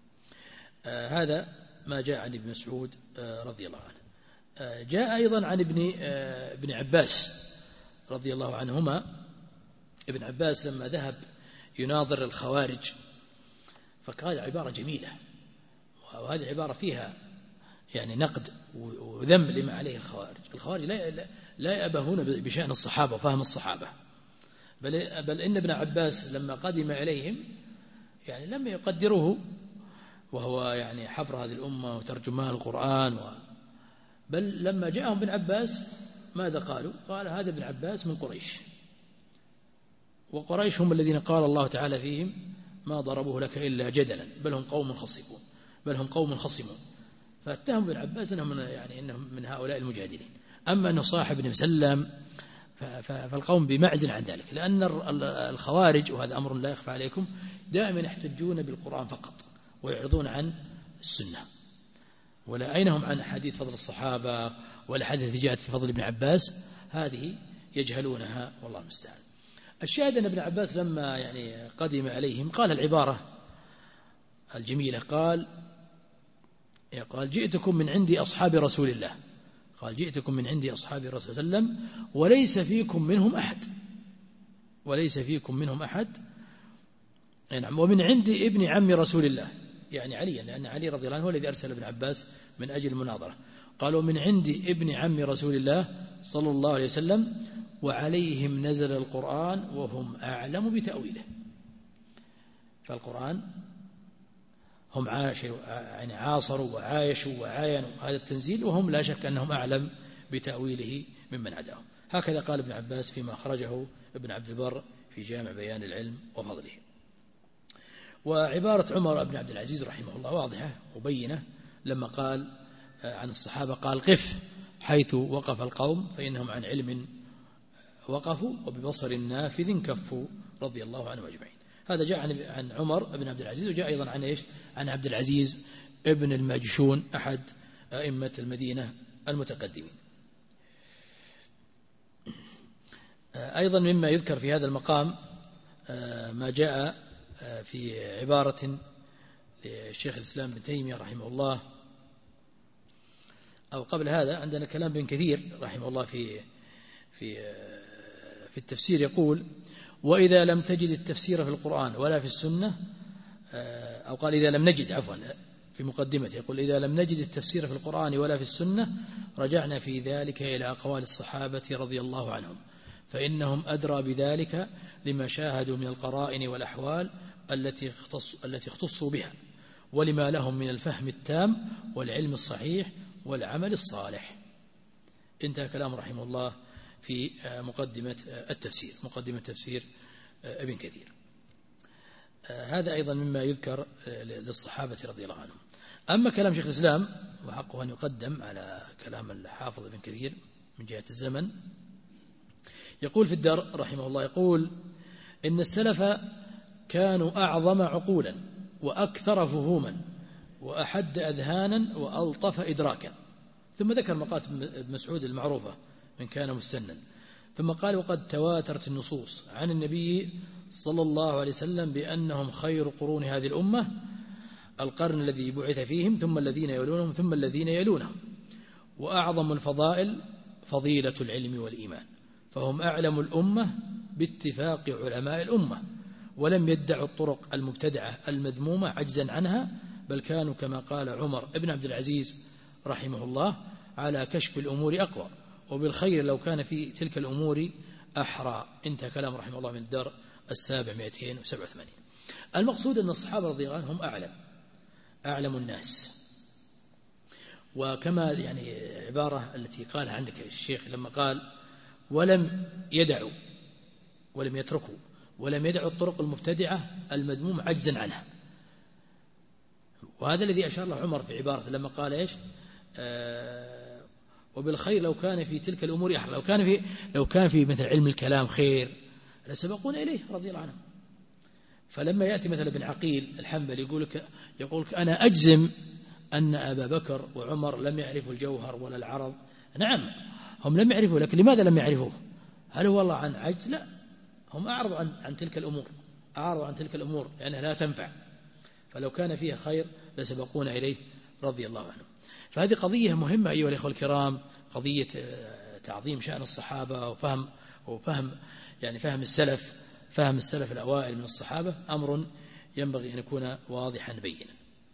هذا ما جاء عن ابن مسعود رضي الله عنه. جاء أيضا عن ابن عباس رضي الله عنهما. ابن عباس لما ذهب يناظر الخوارج فقال عبارة جميلة، وهذه عبارة فيها يعني نقد وذم لما عليه الخوارج. الخوارج لا يأبهون بشأن الصحابة وفهم الصحابة، بل إن ابن عباس لما قدم إليهم يعني لم يقدروه، وهو يعني حبر هذه الأمة وترجمان القرآن بل لما جاءهم ابن عباس ماذا قالوا؟ قال: هذا ابن عباس من قريش، وقريش هم الذين قال الله تعالى فيهم: ما ضربوه لك إلا جدلا بل هم قوم خصمون. فاتهم ابن عباس إنهم من هؤلاء المجادلين. أما أنه صاحب ابن مسلم فالقوم بمعزل عن ذلك، لأن الخوارج، وهذا أمر لا يخفى عليكم، دائما يحتجون بالقرآن فقط ويعرضون عن السنة، ولا أينهم عن حديث فضل الصحابة ولا حديث جاءت في فضل ابن عباس، هذه يجهلونها والله المستعان. الشاهد أن ابن عباس لما يعني قدم عليهم قال العبارة الجميلة، قال: قال جئتكم من عندي أصحاب رسول الله، قال جئتكم من عندي أصحاب رسول الله صلى الله عليه وسلم وليس فيكم منهم أحد، وليس فيكم منهم أحد. نعم. ومن عندي ابن عم رسول الله، يعني عليا، لأن علي رضي الله عنه هو الذي أرسل ابن عباس من أجل المناظرة. قالوا من عندي ابن عم رسول الله صلى الله عليه وسلم وعليهم نزل القرآن وهم أعلم بتأويله. فالقرآن هم يعني عاصروا وعايشوا وعاينوا هذا التنزيل، وهم لا شك أنهم أعلم بتأويله ممن عداهم. هكذا قال ابن عباس فيما أخرجه ابن عبد البر في جامع بيان العلم وفضله. وعبارة عمر بن عبد العزيز رحمه الله واضحة وبينة، لما قال عن الصحابة قال قف حيث وقف القوم فإنهم عن علم وقفوا وببصر نافذ كفوا رضي الله عنهم أجمعين. هذا جاء عن عمر بن عبد العزيز، وجاء أيضا عن إيش؟ عن عبد العزيز ابن الماجشون أحد أئمة المدينة المتقدمين. أيضا مما يذكر في هذا المقام ما جاء في عبارة للشيخ الإسلام ابن تيمية رحمه الله، أو قبل هذا عندنا كلام ابن كثير رحمه الله في التفسير، يقول وإذا لم تجد التفسير في القرآن ولا في السنة، أو قال إذا لم نجد، عفوا في مقدمته يقول إذا لم نجد التفسير في القرآن ولا في السنة رجعنا في ذلك إلى أقوال الصحابة رضي الله عنهم، فإنهم أدرى بذلك لما شاهدوا من القرائن والأحوال التي اختصوا بها، ولما لهم من الفهم التام والعلم الصحيح والعمل الصالح. انتهى كلام رحمه الله في مقدمة التفسير، مقدمة تفسير ابن كثير. هذا أيضا مما يذكر للصحابة رضي الله عنهم. أما كلام شيخ الإسلام وحقه أن يقدم على كلام الحافظ ابن كثير من جهة الزمن، يقول في الدار رحمه الله، يقول إن السلف كانوا أعظم عقولا وأكثر فهوما وأحد أذهانا وألطف إدراكا. ثم ذكر مقالة ابن مسعود المعروفة من كان مستنا، ثم قال وقد تواترت النصوص عن النبي صلى الله عليه وسلم بأنهم خير قرون هذه الأمة القرن الذي بعث فيهم ثم الذين يلونهم ثم الذين يلونهم، وأعظم الفضائل فضيلة العلم والإيمان، فهم أعلم الأمة باتفاق علماء الأمة، ولم يدعوا الطرق المبتدعة المذمومة عجزا عنها، بل كانوا كما قال عمر ابن عبد العزيز رحمه الله على كشف الأمور أقوى، وبالخير لو كان في تلك الأمور أحرى. انتهى كلام رحمه الله من الدار 787. المقصود أن الصحابة رضي الله عنهم أعلم الناس. وكما يعني عبارة التي قالها عندك الشيخ لما قال ولم يدعوا ولم يتركوا ولم يدعوا الطرق المبتدعة المذموم عجزا عنها، وهذا الذي أشار له عمر في عبارة لما قال إيش؟ وبالخير لو كان في تلك الأمور أحرى، لو كان في مثل علم الكلام خير لسبقون إليه رضي الله عنهم. فلما يأتي مثل ابن عقيل الحنبلي يقول لك أنا أجزم أن أبا بكر وعمر لم يعرفوا الجوهر ولا العرض. نعم هم لم يعرفوا، لكن لماذا لم يعرفوه؟ هل هو الله عن عجز؟ لا، هم أعرضوا عن تلك الأمور، أعرضوا عن تلك الأمور لأنها لا تنفع، فلو كان فيها خير لسبقون إليه رضي الله عنهم. فهذه قضية مهمة أيها الإخوة الكرام، قضية تعظيم شأن الصحابة وفهم يعني فهم السلف الأوائل من الصحابة أمر ينبغي أن يكون واضحا بينا.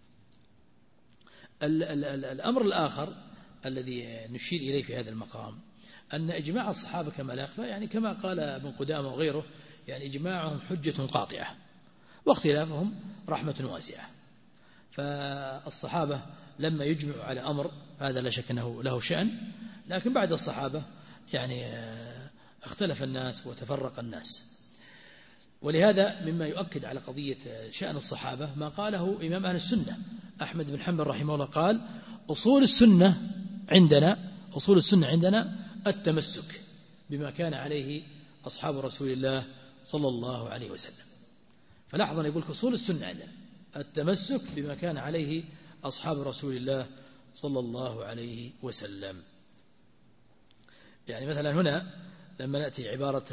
الأمر الآخر الذي نشير إليه في هذا المقام أن إجماع الصحابة كما لا يخفى، يعني كما قال ابن قدامة وغيره، يعني إجماعهم حجة قاطعة واختلافهم رحمة واسعة. فالصحابة لما يجمعوا على أمر هذا لا شك أنه له شأن، لكن بعد الصحابة يعني اختلف الناس وتفرق الناس. ولهذا مما يؤكد على قضية شأن الصحابة ما قاله إمام أهل السنة أحمد بن حنبل رحمه الله، قال أصول السنة عندنا التمسك بما كان عليه أصحاب رسول الله صلى الله عليه وسلم. فلاحظوا يقول أصول السنة عندنا التمسك بما كان عليه أصحاب رسول الله صلى الله عليه وسلم. يعني مثلا هنا لما نأتي عبارة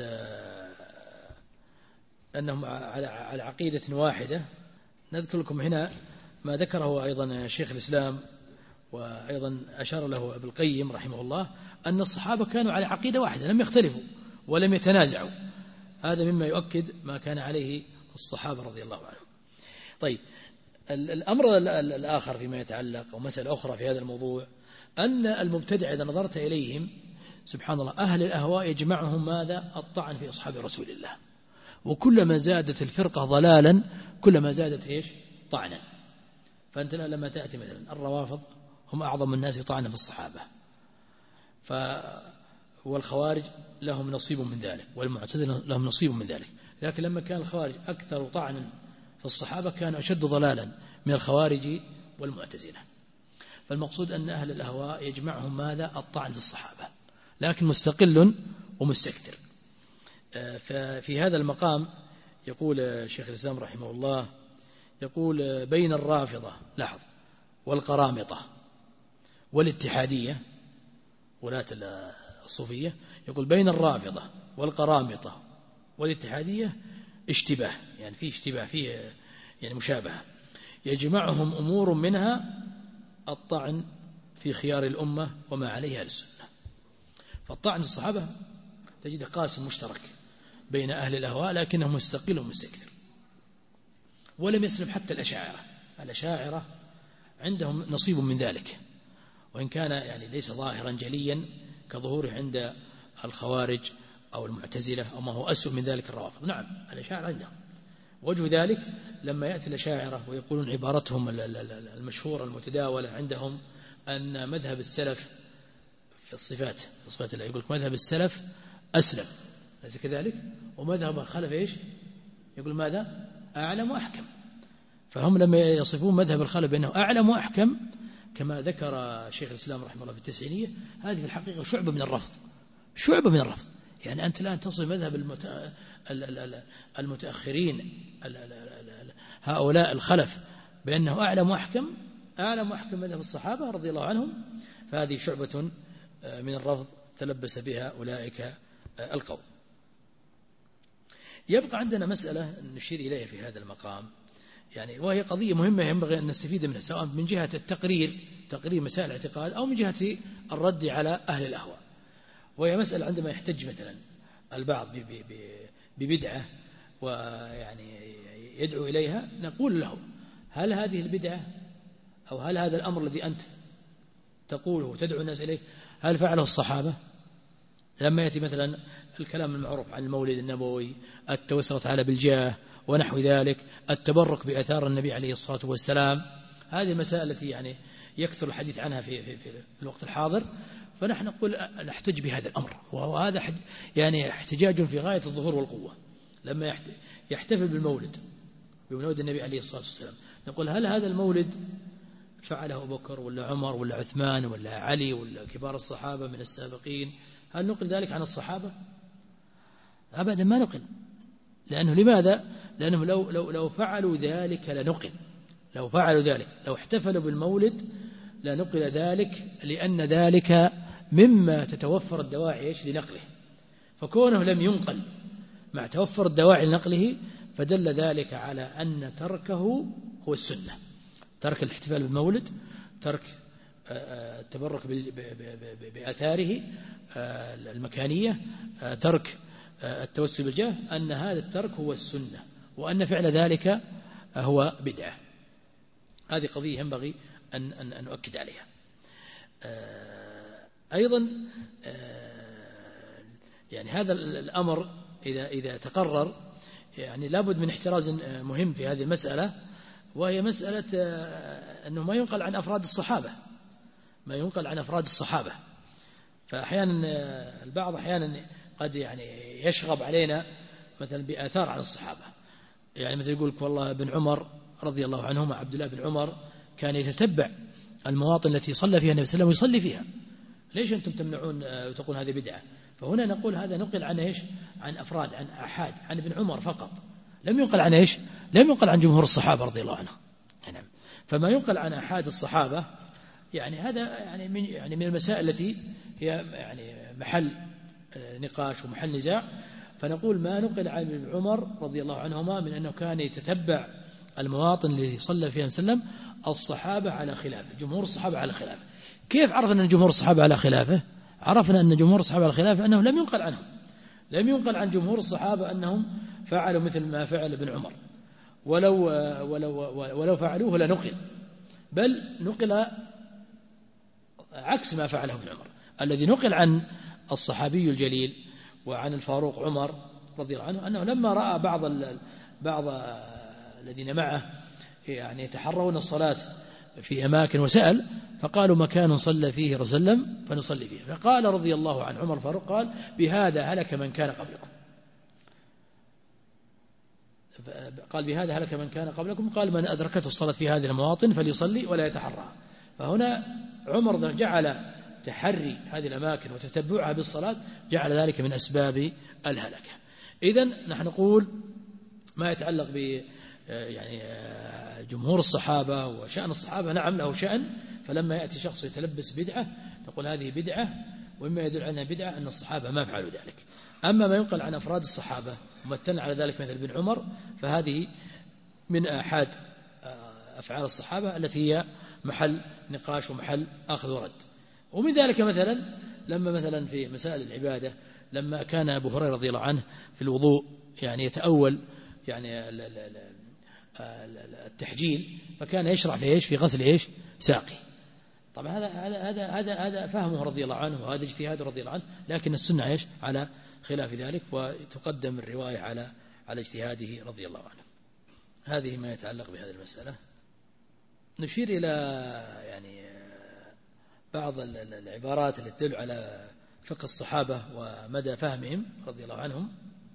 أنهم على عقيدة واحدة، نذكر لكم هنا ما ذكره أيضا شيخ الإسلام وأيضا أشار له ابن القيم رحمه الله أن الصحابة كانوا على عقيدة واحدة لم يختلفوا ولم يتنازعوا. هذا مما يؤكد ما كان عليه الصحابة رضي الله عنهم. طيب، الأمر الآخر فيما يتعلق أو مسألة أخرى في هذا الموضوع أن المبتدع إذا نظرت إليهم سبحان الله أهل الأهواء يجمعهم ماذا؟ الطعن في أصحاب رسول الله، وكلما زادت الفرقة ضلالا كلما زادت إيش؟ طعنا. فأنت لما تأتي مثلا الروافض هم أعظم الناس طعنا في الصحابة، والخوارج لهم نصيب من ذلك، والمعتزلة لهم نصيب من ذلك. لكن لما كان الخوارج أكثر طعنا في الصحابة كانوا أشد ضلالا من الخوارج والمعتزلة. فالمقصود أن أهل الأهواء يجمعهم ماذا؟ الطعن في الصحابة، لكن مستقل ومستكثر. ففي هذا المقام يقول شيخ الإسلام رحمه الله، يقول بين الرافضة لاحظ والقرامطة والاتحادية ولاة الصوفية، يقول بين الرافضة والقرامطة والاتحادية اشتباه، يعني في اشتباه، فيه يعني مشابهة، يجمعهم أمور منها الطعن في خيار الأمة وما عليها السنة. فالطعن في الصحابة تجد قاسم مشترك بين أهل الأهواء، لكنه مستقل ومستكثر. ولم يسلم حتى الأشاعرة عندهم نصيب من ذلك، وإن كان يعني ليس ظاهرا جليا كظهوره عند الخوارج أو المعتزلة أو ما هو أسوأ من ذلك الروافض. نعم الأشاعرة عندهم وجه ذلك لما يأتي الأشاعرة ويقولون عبارتهم المشهورة المتداولة عندهم أن مذهب السلف في الصفات الله، يقول مذهب السلف أسلم، ليس كذلك؟ ومذهب الخلف إيش؟ يقول ماذا؟ أعلم وأحكم. فهم لما يصفون مذهب الخلف بأنه أعلم وأحكم كما ذكر شيخ الإسلام رحمه الله في التسعينية، هذه في الحقيقة شعبة من الرفض. يعني أنت الآن تصف مذهب المتأخرين هؤلاء الخلف بأنه أعلم وأحكم مذهب الصحابة رضي الله عنهم، فهذه شعبة من الرفض تلبس بها أولئك القوم. يبقى عندنا مسألة نشير إليها في هذا المقام، يعني وهي قضية مهمة ينبغي أن نستفيد منها، سواء من جهة تقرير مسائل الاعتقاد أو من جهة الرد على أهل الأهواء. وهي مسألة عندما يحتج مثلا البعض ببدعة ويعني يدعو إليها، نقول له هل هذه البدعة أو هل هذا الأمر الذي أنت تقوله وتدعو الناس إليه هل فعله الصحابة؟ لما يأتي مثلا الكلام المعروف عن المولد النبوي، التوسل تعالى بالجاه ونحو ذلك، التبرك بآثار النبي عليه الصلاة والسلام، هذه المسائل التي يعني يكثر الحديث عنها في الوقت الحاضر، فنحن نقول نحتج بهذا الأمر، وهذا يعني احتجاج في غاية الظهور والقوة. لما يحتفل بالمولد بمولد النبي عليه الصلاة والسلام، نقول هل هذا المولد فعله أبو بكر ولا عمر ولا عثمان ولا علي ولا كبار الصحابة من السابقين؟ هل نقل ذلك عن الصحابة؟ أبدا ما نقل. لأنه لماذا؟ لأنه لو فعلوا ذلك لنقل، لو احتفلوا بالمولد لنقل ذلك، لأن ذلك مما تتوفر الدواعي لنقله. فكونه لم ينقل مع توفر الدواعي لنقله فدل ذلك على أن تركه هو السنة، ترك الاحتفال بالمولد، ترك التبرك بآثاره المكانية، ترك التوسل بالجاه، أن هذا الترك هو السنة، وأن فعل ذلك هو بدعة. هذه قضية ينبغي أن نؤكد عليها. أيضا يعني هذا الأمر إذا تقرر يعني لابد من احتراز مهم في هذه المسألة، وهي مسألة أنه ما ينقل عن أفراد الصحابة. فأحيانا البعض أحيانا قد يعني يشغب علينا مثلا بآثار عن الصحابة، يعني مثل يقول لك والله ابن عمر رضي الله عنهما، عبد الله بن عمر كان يتتبع المواطن التي صلى فيها النبي صلى الله عليه وسلم ويصلي فيها، ليش أنتم تمنعون وتقول هذه بدعة؟ فهنا نقول هذا نقل عن إيش؟ عن أفراد، عن أحاد، عن ابن عمر فقط، لم ينقل عن إيش؟ لم ينقل عن جمهور الصحابة رضي الله عنهم. نعم. فما ينقل عن أحاد الصحابة يعني هذا يعني من المسائل التي هي يعني محل نقاش ومحل نزاع. فنقول ما نقل عن ابن عمر رضي الله عنهما من أنه كان يتتبع المواطن التي صلى فيها وسلم الصحابة على خلافه، جمهور الصحابة على خلافه. كيف عرفنا أن جمهور الصحابة على خلافه؟ عرفنا أن جمهور الصحابة على خلافه أنه لم ينقل عنهم، لم ينقل عن جمهور الصحابة أنهم فعلوا مثل ما فعل ابن عمر، ولو فعلوه لنقل، بل نقل عكس ما فعله ابن عمر. الذي نقل عن الصحابي الجليل وعن الفاروق عمر رضي الله عنه أنه لما رأى بعض الذين معه يعني يتحرون الصلاة في أماكن وسأل، فقالوا مكان صلى فيه رسول الله فنصلي فيه، فقال رضي الله عن عمر الفاروق قال بهذا هلك من كان قبلكم، قال بهذا هلك من كان قبلكم، قال من أدركته الصلاة في هذه المواطن فليصلي ولا يتحرى. فهنا عمر جعل تحري هذه الأماكن وتتبعها بالصلاة جعل ذلك من أسباب الهلكة. إذن نحن نقول ما يتعلق ب يعني جمهور الصحابة وشأن الصحابة نعم له شأن، فلما يأتي شخص يتلبس بدعة نقول هذه بدعة، ومما يدل على بدعة أن الصحابة ما فعلوا ذلك. أما ما ينقل عن أفراد الصحابة ممثلنا على ذلك مثل بن عمر فهذه من آحاد أفعال الصحابة التي هي محل نقاش ومحل أخذ ورد. ومن ذلك مثلا لما مثلا في مسائل العبادة لما كان أبو هريرة رضي الله عنه في الوضوء يعني يتأول يعني التحجيل، فكان يشرع في إيش؟ في غسل إيش؟ ساقي. طبعا هذا فهمه رضي الله عنه وهذا اجتهاده رضي الله عنه، لكن السنة إيش؟ على خلاف ذلك، وتقدم الرواية على اجتهاده رضي الله عنه. هذه ما يتعلق بهذه المسألة. نشير إلى يعني بعض العبارات التي تدل على فقه الصحابة ومدى فهمهم رضي الله عنهم.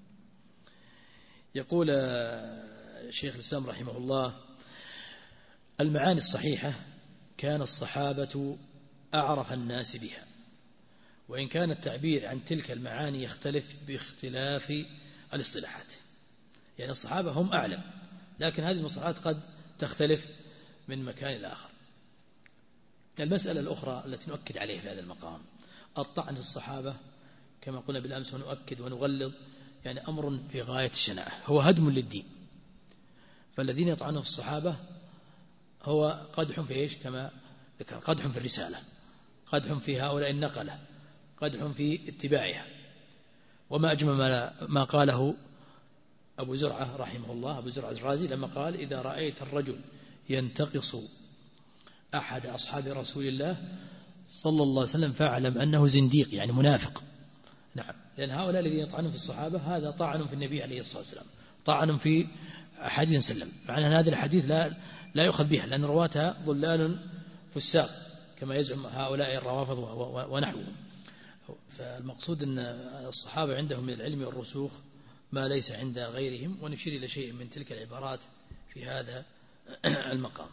يقول شيخ الإسلام رحمه الله المعاني الصحيحة كان الصحابة أعرف الناس بها، وإن كان التعبير عن تلك المعاني يختلف باختلاف الاصطلاحات. يعني الصحابة هم أعلم، لكن هذه المصطلحات قد تختلف من مكان إلى آخر. المسألة الأخرى التي نؤكد عليها في هذا المقام الطعن في الصحابة كما قلنا بالأمس ونؤكد ونغلظ، يعني أمر في غاية الشناعة، هو هدم للدين. فالذين يطعنون في الصحابة هو قدح في إيش؟ كما ذكر قدح في الرسالة، قدح في هؤلاء النقلة، قدح في اتباعها. وما أجمل ما قاله أبو زرعة رحمه الله، أبو زرعة الرازي لما قال إذا رأيت الرجل ينتقص أحد أصحاب رسول الله صلى الله عليه وسلم فاعلم أنه زنديق، يعني منافق. نعم، لأن هؤلاء الذين يطعنون في الصحابة هذا طعن في النبي عليه الصلاة والسلام، طعن في أحاديث سلم، معنى أن هذه الحديث لا يؤخذ بها لأن رواتها ضلال فساق كما يزعم هؤلاء الروافض ونحوهم. فالمقصود أن الصحابة عندهم من العلم والرسوخ ما ليس عند غيرهم، ونشير إلى شيء من تلك العبارات في هذا المقام.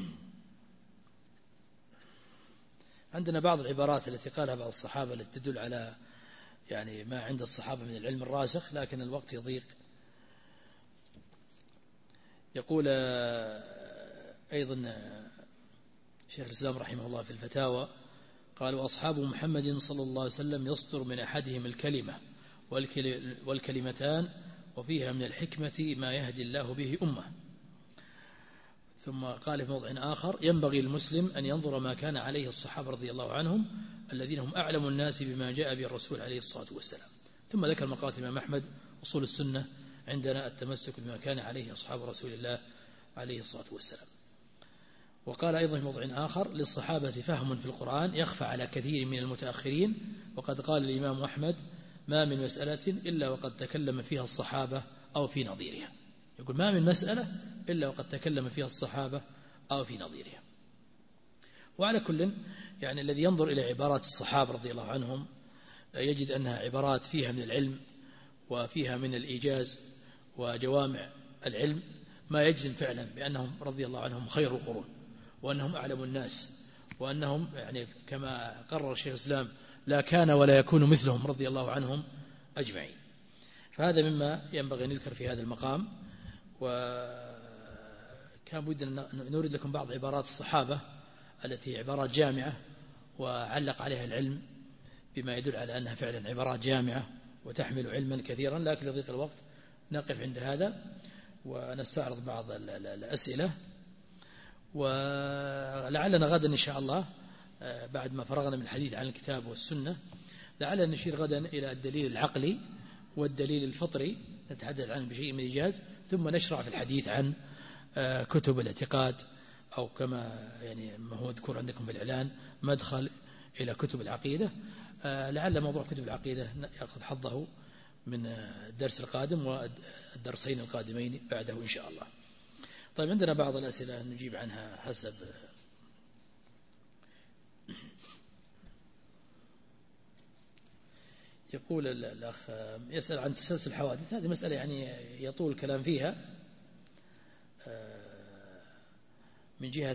عندنا بعض العبارات التي قالها بعض الصحابة التي تدل على يعني ما عند الصحابة من العلم الراسخ، لكن الوقت يضيق. يقول أيضا شيخ الإسلام رحمه الله في الفتاوى قال وأصحاب محمد صلى الله عليه وسلم يصدر من أحدهم الكلمة والكلمتان وفيها من الحكمة ما يهدي الله به أمة. ثم قال في موضع آخر ينبغي المسلم أن ينظر ما كان عليه الصحابة رضي الله عنهم الذين هم أعلم الناس بما جاء به الرسول عليه الصلاة والسلام. ثم ذكر مقالة الإمام أحمد أصول السنة عندنا التمسك بما كان عليه أصحاب رسول الله عليه الصلاة والسلام. وقال أيضا في موضع آخر للصحابة فهم في القرآن يخفى على كثير من المتأخرين، وقد قال الإمام أحمد ما من مسألة إلا وقد تكلم فيها الصحابة أو في نظيرها. يقول ما من مسألة إلا وقد تكلم فيها الصحابة أو في نظيرها. وعلى كل يعني الذي ينظر إلى عبارات الصحابة رضي الله عنهم يجد أنها عبارات فيها من العلم وفيها من الإيجاز وجوامع العلم ما يجزم فعلا بأنهم رضي الله عنهم خير القرون، وأنهم أعلم الناس، وأنهم يعني كما قرر شيخ الإسلام لا كان ولا يكون مثلهم رضي الله عنهم أجمعين. فهذا مما ينبغي أن يذكر في هذا المقام. وكان بدنا نورد لكم بعض عبارات الصحابة التي عبارات جامعة وعلق عليها العلم بما يدل على أنها فعلا عبارات جامعة وتحمل علما كثيرا، لكن لضيق الوقت نقف عند هذا. ونستعرض بعض الأسئلة، ولعلنا غدا إن شاء الله بعد ما فرغنا من الحديث عن الكتاب والسنة لعلنا نشير غدا إلى الدليل العقلي والدليل الفطري نتحدث عنه بشيء من الإيجاز، ثم نشرع في الحديث عن كتب الاعتقاد، أو كما يعني ما هو مذكور عندكم في الإعلان مدخل إلى كتب العقيدة. لعل موضوع كتب العقيدة يأخذ حظه من الدرس القادم والدرسين القادمين بعده إن شاء الله. طيب عندنا بعض الأسئلة نجيب عنها حسب يقول الأخ يسأل عن تسلسل الحوادث. هذه مسألة يعني يطول الكلام فيها من جهة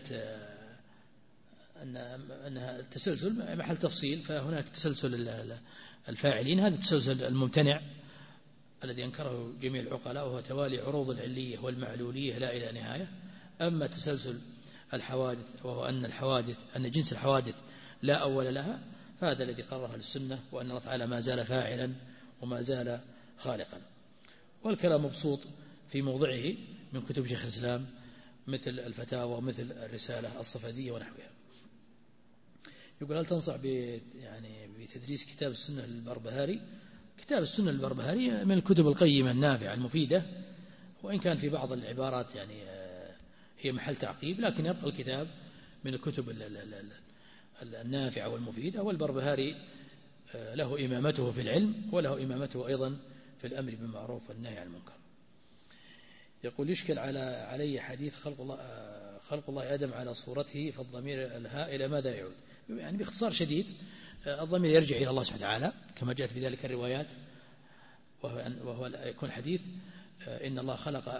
أنها التسلسل محل تفصيل، فهناك تسلسل الفاعلين، هذا التسلسل الممتنع الذي أنكره جميع العقلاء، وهو توالي عروض العلية والمعلولية لا إلى نهاية. أما تسلسل الحوادث وهو أن جنس الحوادث لا أول لها، فهذا الذي قرره السنة، وأن الله تعالى ما زال فاعلا وما زال خالقا. والكلام مبسوط في موضعه من كتب شيخ الإسلام مثل الفتاوى ومثل الرسالة الصفدية ونحوها. يقول هل تنصح بتدريس كتاب السنة للبربهاري؟ كتاب السنة للبربهاري من الكتب القيمة النافعة المفيدة، وإن كان في بعض العبارات يعني هي محل تعقيب، لكن يبقى الكتاب من الكتب النافعة والمفيدة. والبربهاري له إمامته في العلم، وله إمامته أيضا في الأمر بالمعروف والنهي عن المنكر. يقول يشكل علي حديث خلق الله آدم على صورته، فالضمير الهاء إلى ماذا يعود؟ يعني باختصار شديد الضمير يرجع إلى الله سبحانه وتعالى كما جاءت في ذلك الروايات، وهو يكون حديث إن الله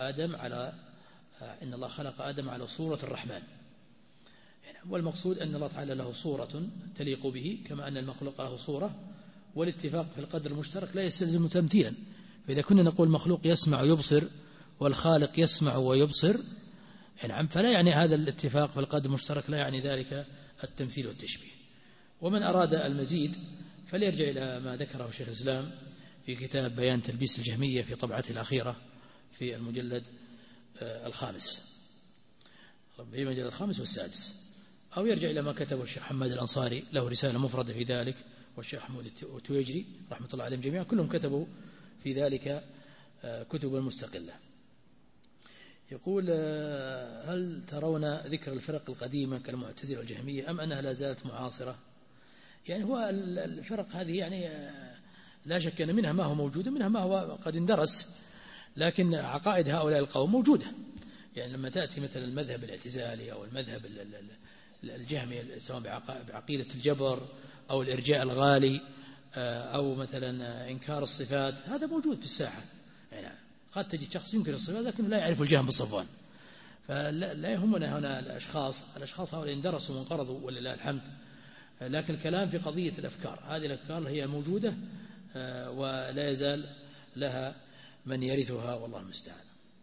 خلق آدم على صورة الرحمن. والمقصود أن الله تعالى له صورة تليق به، كما أن المخلوق له صورة، والاتفاق في القدر المشترك لا يستلزم تمثيلا. فإذا كنا نقول مخلوق يسمع ويبصر والخالق يسمع ويبصر، فلا يعني هذا الاتفاق في القدر المشترك لا يعني ذلك التمثيل والتشبيه. ومن أراد المزيد فليرجع إلى ما ذكره شيخ الإسلام في كتاب بيان تلبيس الجهمية في طبعته الأخيرة في المجلد الخامس والسادس، أو يرجع إلى ما كتبه الشيخ محمد الأنصاري، له رسالة مفردة في ذلك، والشيخ حمود التويجري رحمة الله عليهم جميعا، كلهم كتبوا في ذلك كتبا مستقلة. يقول هل ترون ذكر الفرق القديمة كالمعتزلة والجهمية أم أنها لا زالت معاصرة؟ يعني هو الفرق هذه يعني لا شك أن منها ما هو موجود، منها ما هو قد اندرس، لكن عقائد هؤلاء القوم موجودة. يعني لما تأتي مثل المذهب الاعتزالي أو المذهب الجهمي، سواء بعقيدة الجبر أو الإرجاء الغالي أو مثلا إنكار الصفات، هذا موجود في الساحة. يعني قد تجد شخص ينكر الصفات لكنه لا يعرف الجهم بالصفوان. فلا يهمنا هنا الأشخاص هؤلاء اندرسوا وانقرضوا ولله الحمد، لكن الكلام في قضية الأفكار. هذه الأفكار هي موجودة ولا يزال لها من يرثها والله المستعان.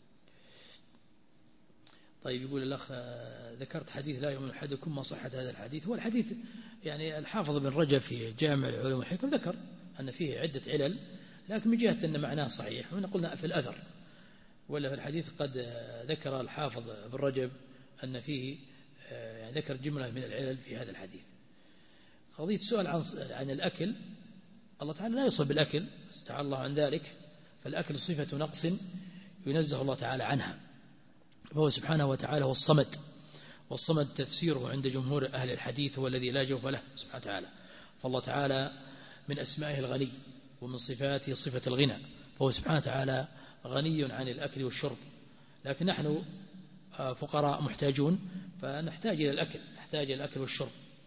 طيب يقول الأخ ذكرت حديث لا يؤمن أحدكم، ما صحة هذا الحديث؟ هو الحديث يعني الحافظ بن رجب في جامع العلوم والحكم ذكر أن فيه عدة علل، لكن من جهة أن معناه صحيح، ونقولنا في الأثر ولا في الحديث قد ذكر الحافظ بن رجب أن فيه يعني ذكر جملة من العلل في هذا الحديث. قضية سؤال عن الأكل، الله تعالى لا يصب بالأكل، استعاذ الله عن ذلك، فالأكل صفة نقص ينزه الله تعالى عنها، فهو سبحانه وتعالى هو الصمد، والصمد تفسيره عند جمهور أهل الحديث هو الذي لا جوف له سبحانه وتعالى. فالله تعالى من أسمائه الغني، ومن صفاته صفة الغنى، فهو سبحانه وتعالى غني عن الأكل والشرب، لكن نحن فقراء محتاجون، فنحتاج إلى الأكل، نحتاج إلى الأكل والشرب.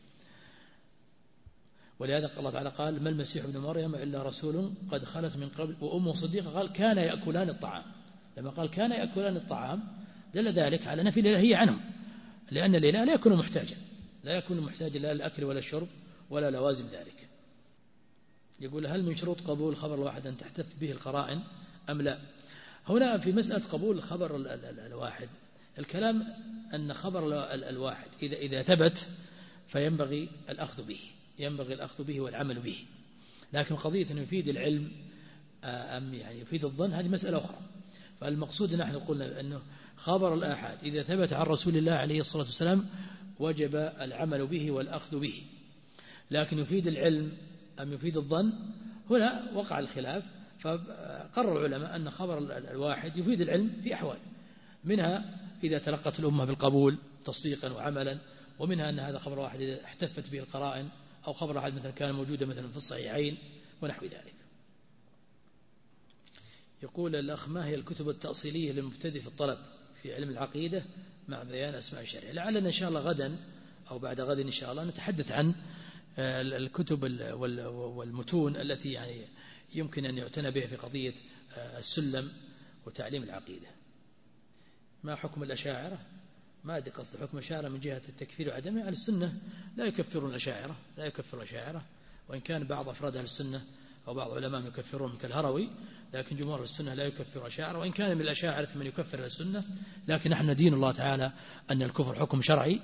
ولهذا الله تعالى قال ما المسيح ابن مريم إلا رسول قد خلت من قبل وأمه صديقة، قال كان يأكلان الطعام. لما قال كان يأكلان الطعام دل ذلك على نفي الإلهية عنهم، لأن الإله لا يكون محتاجا، لا يكون محتاجا لا للأكل ولا الشرب ولا لوازم ذلك. يقول هل من شروط قبول الخبر الواحد أن تحتف به القرائن أم لا؟ هنا في مسألة قبول الخبر الواحد الكلام أن خبر الواحد إذا ثبت فينبغي الأخذ به والعمل به، لكن قضية أن يفيد العلم أم يعني يفيد الظن هذه مسألة أخرى. فالمقصود نحن قلنا أنه خبر الآحاد إذا ثبت عن رسول الله عليه الصلاة والسلام وجب العمل به والأخذ به، لكن يفيد العلم أم يفيد الظن؟ هنا وقع الخلاف. فقرر العلماء أن خبر الواحد يفيد العلم في أحوال، منها إذا تلقت الأمة بالقبول تصديقا وعملا، ومنها أن هذا خبر واحد إذا احتفت به القرائن، أو خبر واحد مثلا كان موجودا مثلا في الصحيحين ونحو ذلك. يقول الأخ: ما هي الكتب التأصيلية للمبتدئ في الطلب في علم العقيدة مع بيان أسماء الشريعة؟ لعلنا إن شاء الله غدا أو بعد غد إن شاء الله نتحدث عن الكتب والمتون التي يعني يمكن أن يعتنى بها في قضية السلم وتعليم العقيدة. ما حكم الأشاعرة؟ ما أدري قصد حكم الأشاعرة من جهة التكفير وعدمه. أهل السنة لا يكفرون الأشاعرة، لا يكفر الأشاعرة، وإن كان بعض أفراد أهل السنة أو بعض علماء يكفرون كالهروي، لكن جمهور السنة لا يكفر الأشاعرة، وإن كان من الأشاعرة من يكفر السنة، لكن نحن ندين الله تعالى أن الكفر حكم شرعي.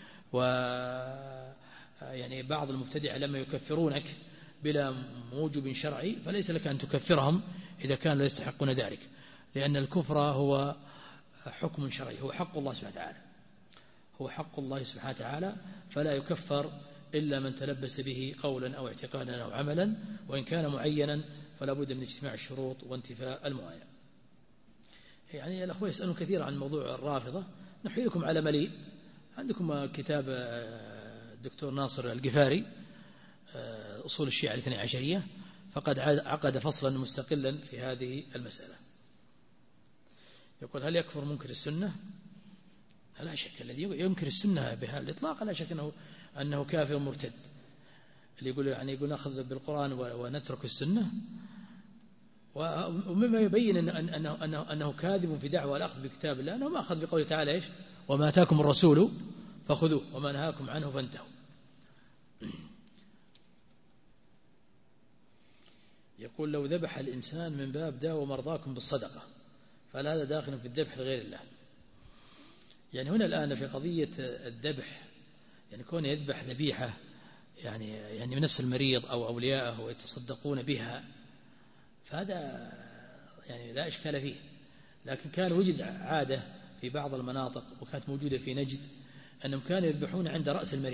يعني بعض المبتدعة لما يكفرونك بلا موجب شرعي فليس لك أن تكفرهم إذا كانوا لا يستحقون ذلك، لأن الكفر هو حكم شرعي، هو حق الله سبحانه وتعالى، هو حق الله سبحانه وتعالى، فلا يكفر إلا من تلبس به قولا أو اعتقادا أو عملا، وإن كان معينا فلا بد من اجتماع الشروط وانتفاء الموانع. يعني الأخوة يسألون كثيرا عن موضوع الرافضة، نحيلكم على مليء. عندكم كتاب الدكتور ناصر القفاري أصول الشيعة الاثني عشرية، فقد عقد فصلا مستقلا في هذه المسألة. يقول: هل يكفر منكر السنة؟ لا شك، الذي ينكر السنة بهذا الإطلاق لا شك أنه كافر مرتد. اللي يقول نأخذ بالقرآن ونترك السنة، ومما يبين أنه كاذب في دعوى الأخذ بكتاب الله أنه ما أخذ بقوله تعالى إيش؟ وما آتاكم الرسول فخذوه وما نهاكم عنه فانتهوا. يقول: لو ذبح الإنسان من باب داووا مرضاكم بالصدقة فهل هذا داخل في الذبح لغير الله؟ يعني هنا الآن في قضية الذبح، يعني كون يذبح ذبيحة يعني من نفس المريض أو أولياءه ويتصدقون بها، فهذا يعني لا إشكال فيه. لكن كان وجد عادة في بعض المناطق وكانت موجودة في نجد أنهم كانوا يذبحون عند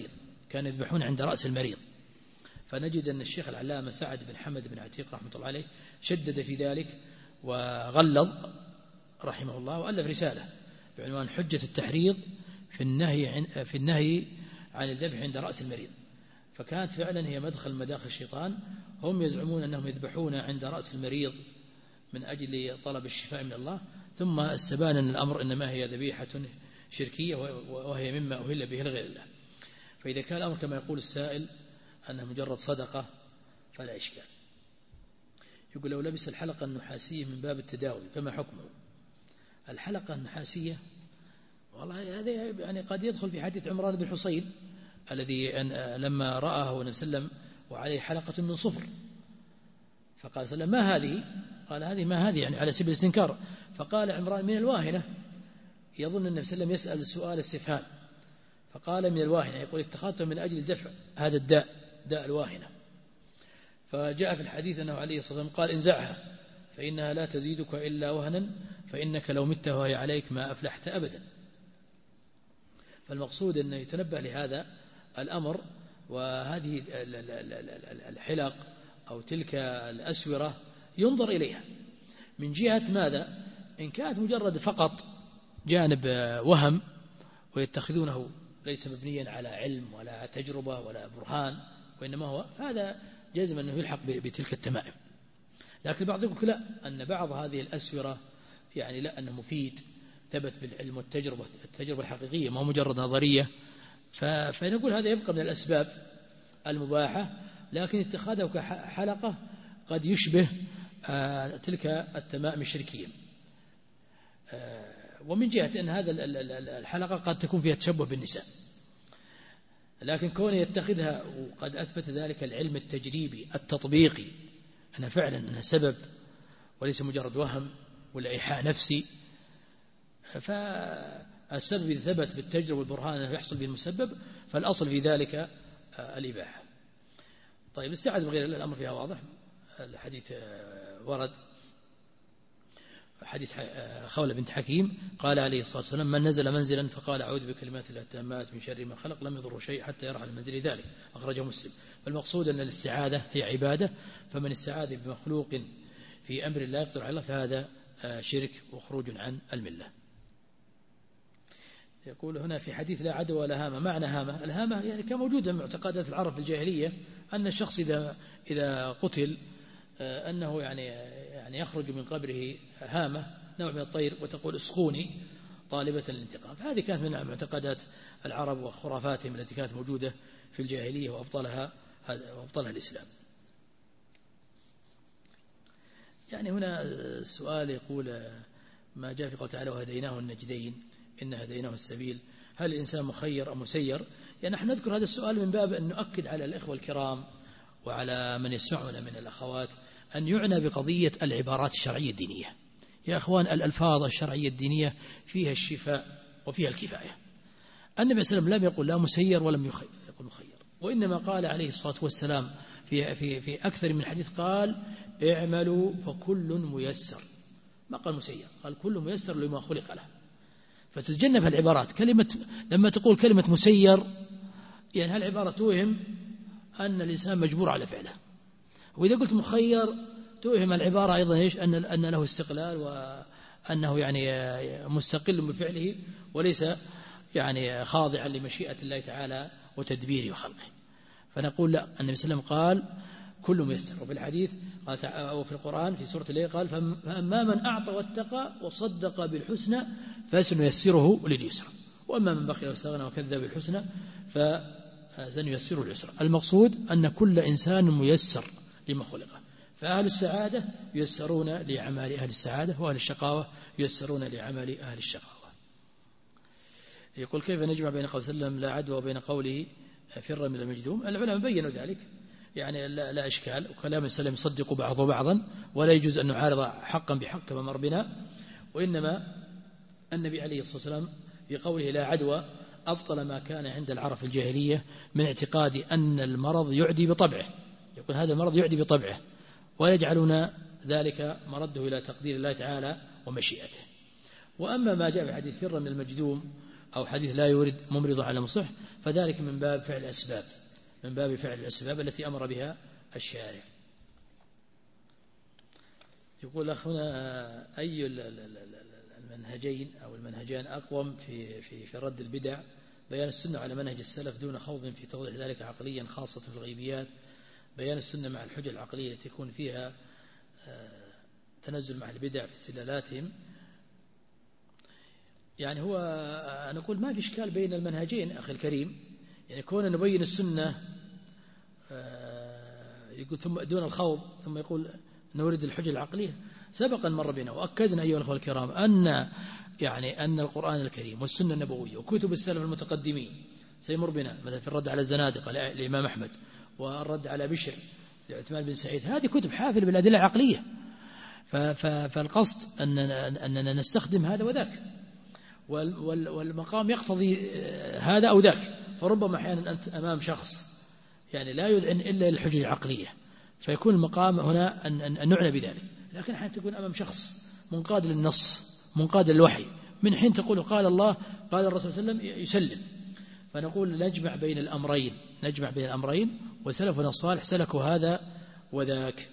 رأس المريض، فنجد أن الشيخ العلامة سعد بن حمد بن عتيق رحمة الله عليه شدد في ذلك وغلظ رحمه الله، وألف رسالة بعنوان حجة التحريض في النهي عن الذبح عند رأس المريض. فكانت فعلا هي مداخل الشيطان. هم يزعمون أنهم يذبحون عند رأس المريض من أجل طلب الشفاء من الله، ثم استبان أن الأمر إنما هي ذبيحة شركية وهي مما أهل به لغير الله. فإذا كان الأمر كما يقول السائل أنها مجرد صدقة فلا إشكال. يقول: لو لبس الحلقة النحاسية من باب التداوي فما حكمه؟ الحلقة النحاسية والله هذا يعني قد يدخل في حديث عمران بن حصين الذي لما رآه النبي صلى الله عليه وسلم وعليه حلقة من صفر، فقال صلى الله عليه وسلم: ما هذه؟ قال: هذه ما هذه، يعني على سبيل الاستنكار. فقال عمران: من الواهنة. يظن النبي صلى الله عليه وسلم يسأل السؤال استفهام، فقال: من الواهنة، يقول اتخذته من أجل دفع هذا الداء، داء الواهنة. فجاء في الحديث أنه عليه الصلاة والسلام قال: انزعها فإنها لا تزيدك إلا وهنا، فإنك لو مت وهي عليك ما أفلحت أبدا. فالمقصود أن يتنبه لهذا الأمر، وهذه الحلق أو تلك الأسورة ينظر إليها من جهة ماذا؟ إن كانت مجرد فقط جانب وهم ويتخذونه ليس مبنيا على علم ولا تجربة ولا برهان، وإنما هو هذا جازم أنه يلحق بتلك التمائم. لكن بعض يقول لا، أن بعض هذه الأسورة يعني لا، أنه مفيد، ثبت بالعلم والتجربة، التجربة الحقيقية ما هو مجرد نظرية. فنقول هذا يبقى من الأسباب المباحة، لكن اتخاذه كحلقة قد يشبه تلك التمائم الشركية. ومن جهة أن هذا الحلقة قد تكون فيها تشبه بالنساء، لكن كون يتخذها وقد أثبت ذلك العلم التجريبي التطبيقي أنها فعلا أنها سبب وليس مجرد وهم ولا إيحاء نفسي، فالسبب إذا ثبت بالتجربة والبرهان أنه يحصل به المسبب، فالأصل في ذلك الإباحة. طيب استعاذ بغير الله الأمر فيها واضح، الحديث ورد. حديث خولة بنت حكيم قال عليه الصلاة والسلام: من نزل منزلا فقال أعوذ بكلمات الله التامات من شر ما خلق لم يضره شيء حتى يرحل المنزل ذلك. أخرجه مسلم. فالمقصود أن الاستعاذة هي عبادة، فمن استعاذ بمخلوق في أمر لا يقدر عليه فهذا شرك وخروج عن الملة. يقول هنا في حديث لا عدوى ولا هامة. معنى هامة، الهامة يعني كان موجودا من معتقدات العرب في الجاهلية أن الشخص إذا قتل أنه يعني يخرج من قبره هامة نوع من الطير وتقول اسقوني طالبة الانتقام. فهذه كانت من معتقدات العرب وخرافاتهم التي كانت موجودة في الجاهلية وأبطلها الإسلام. يعني هنا سؤال يقول: ما جاء في قوله تعالى وهديناه النجدين إن هديناه السبيل، هل الإنسان مخير أم مسير؟ يعني نحن نذكر هذا السؤال من باب أن نؤكد على الإخوة الكرام وعلى من يسمعنا من الأخوات أن يعنى بقضية العبارات الشرعية الدينية. يا أخوان، الألفاظ الشرعية الدينية فيها الشفاء وفيها الكفاية. النبي صلى الله عليه وسلم لم يقل لا مسير ولم يقل مخير، وإنما قال عليه الصلاة والسلام في أكثر من حديث قال: اعملوا فكل ميسر. ما قال مسير، قال كل ميسر لما خلق له. فتتجنب العبارات. لما تقول كلمة مسير يعني هالعبارة توهم أن الإنسان مجبور على فعله، وإذا قلت مخير توهم العبارة أيضا إيش؟ أن له استقلال وأنه يعني مستقل بفعله وليس يعني خاضعا لمشيئة الله تعالى وتدبيره وخلقه. فنقول لا، النبي صلى الله عليه وسلم قال كل ميسر. وفي الحديث قال أو في القرآن في سورة الليل قال: فأما من أعطى واتقى وصدق بالحسنى فسنيسره لليسرى، وأما من بخل واستغنى وكذب بالحسنى فسنيسره لليسرى. المقصود أن كل إنسان ميسر لما خلقه، فأهل السعادة ييسرون لأعمال أهل السعادة، وأهل الشقاوة ييسرون لأعمال أهل الشقاوة. يقول: كيف نجمع بين قول وسلم لا عدوى وبين قوله فر من المجذوم؟ العلماء بينوا ذلك، يعني لا إشكال، وكلام السلام يصدق بعضه بعضا، ولا يجوز أن نعارض حقا بحق كما مر بنا. وإنما النبي عليه الصلاة والسلام في قوله لا عدوى أبطل ما كان عند العرب في الجاهلية من اعتقاد أن المرض يعدي بطبعه. يقول هذا المرض يعدي بطبعه، ويجعلون ذلك مرده إلى تقدير الله تعالى ومشيئته. وأما ما جاء في حديث فر من المجذوم أو حديث لا يورد ممرض على مصح، فذلك من باب فعل الأسباب، من باب فعل الأسباب التي أمر بها الشارع. يقول أخونا: أي المنهجين أو المنهجان أقوم في رد البدع؟ بيان السنة على منهج السلف دون خوض في توضيح ذلك عقليا خاصة في الغيبيات، بيان السنة مع الحجة العقلية التي يكون فيها تنزل مع البدع في استدلالاتهم. يعني هو أنا أقول ما في إشكال بين المنهجين أخي الكريم، يعني كون نبين السنة يقول ثم دون الخوض ثم يقول نورد الحجة العقلية. سبقا مر بنا وأكدنا أيها الأخوة الكرام أن القرآن الكريم والسنة النبوية وكتب السلف المتقدمين سيمر بنا، مثلا في الرد على الزنادقة للإمام أحمد، والرد على بشر لعثمان بن سعيد، هذه كتب حافلة بالأدلة العقلية. فالقصد أننا نستخدم هذا وذاك، والمقام يقتضي هذا أو ذاك. فربما أحيانا أنت أمام شخص يعني لا يذعن إلا للحجة العقلية، فيكون المقام هنا أن نعنى بذلك. لكن حين تكون أمام شخص منقاد للنص منقاد للوحي، من حين تقول قال الله قال الرسول صلى الله عليه وسلم يسلم. فنقول نجمع بين الأمرين، وسلفنا الصالح سلكوا هذا وذاك.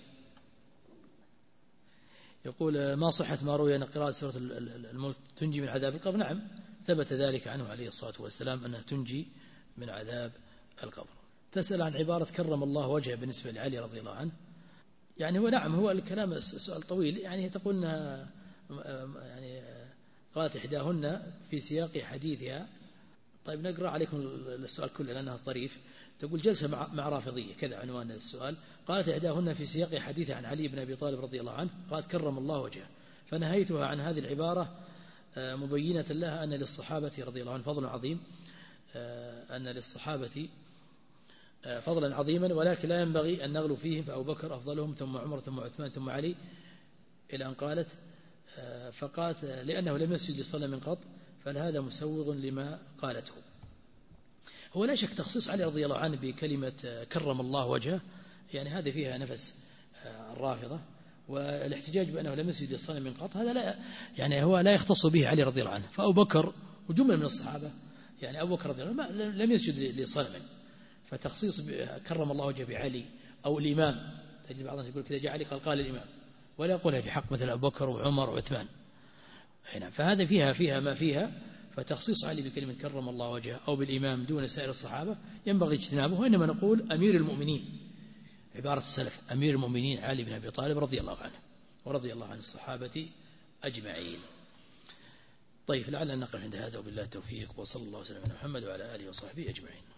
يقول: ما صحة ما روي أن قراءة سورة الملك تنجي من عذاب القبر؟ نعم، ثبت ذلك عنه عليه الصلاة والسلام أنها تنجي من عذاب القبر. تسأل عن عبارة كرم الله وجهه بالنسبة لعلي رضي الله عنه. يعني هو الكلام السؤال طويل. يعني تقول يعني قالت إحداهن في سياق حديثها. طيب نقرأ عليكم السؤال كله لأنه طريف. تقول: جلسة مع رافضية، كذا عنوان السؤال. قالت إحداهن في سياق حديثها عن علي بن أبي طالب رضي الله عنه، قالت كرم الله وجهه، فنهيتها عن هذه العبارة مبينة لها أن للصحابة رضي الله عنه فضل عظيم، أن للصحابة فضلا عظيما، ولكن لا ينبغي أن نغلو فيهم، فأبو بكر أفضلهم ثم عمر ثم عثمان ثم علي، إلى أن قالت فقالت لأنه لم يسجد للصلاة من قط، فهذا مسوغ لما قالته. هو لا شك تخصيص علي رضي الله عنه بكلمة كرم الله وجهه، يعني هذه فيها نفس الرافضة، والاحتجاج بأنه لم يسجد للصنم من قط هذا لا يعني هو لا يختص به علي رضي الله عنه. فأبو بكر وجملة من الصحابة يعني أبو بكر رضي الله عنه لم يسجد لصنم، فتخصيص كرم الله وجهه بعلي أو الإمام، تجد بعض الناس يقول كذا جاء علي قال الإمام، ولا يقولها في حق مثل أبو بكر وعمر وعثمان. فهذا فيها ما فيها، فتخصيص علي بكلمة كرم الله وجهه أو بالإمام دون سائر الصحابة ينبغي اجتنابه. وإنما نقول أمير المؤمنين، عبارة السلف أمير المؤمنين علي بن أبي طالب رضي الله عنه ورضي الله عن الصحابة أجمعين. طيب لعلنا نقف عند هذا، وبالله التوفيق، وصلى الله وسلم على محمد وعلى آله وصحبه أجمعين.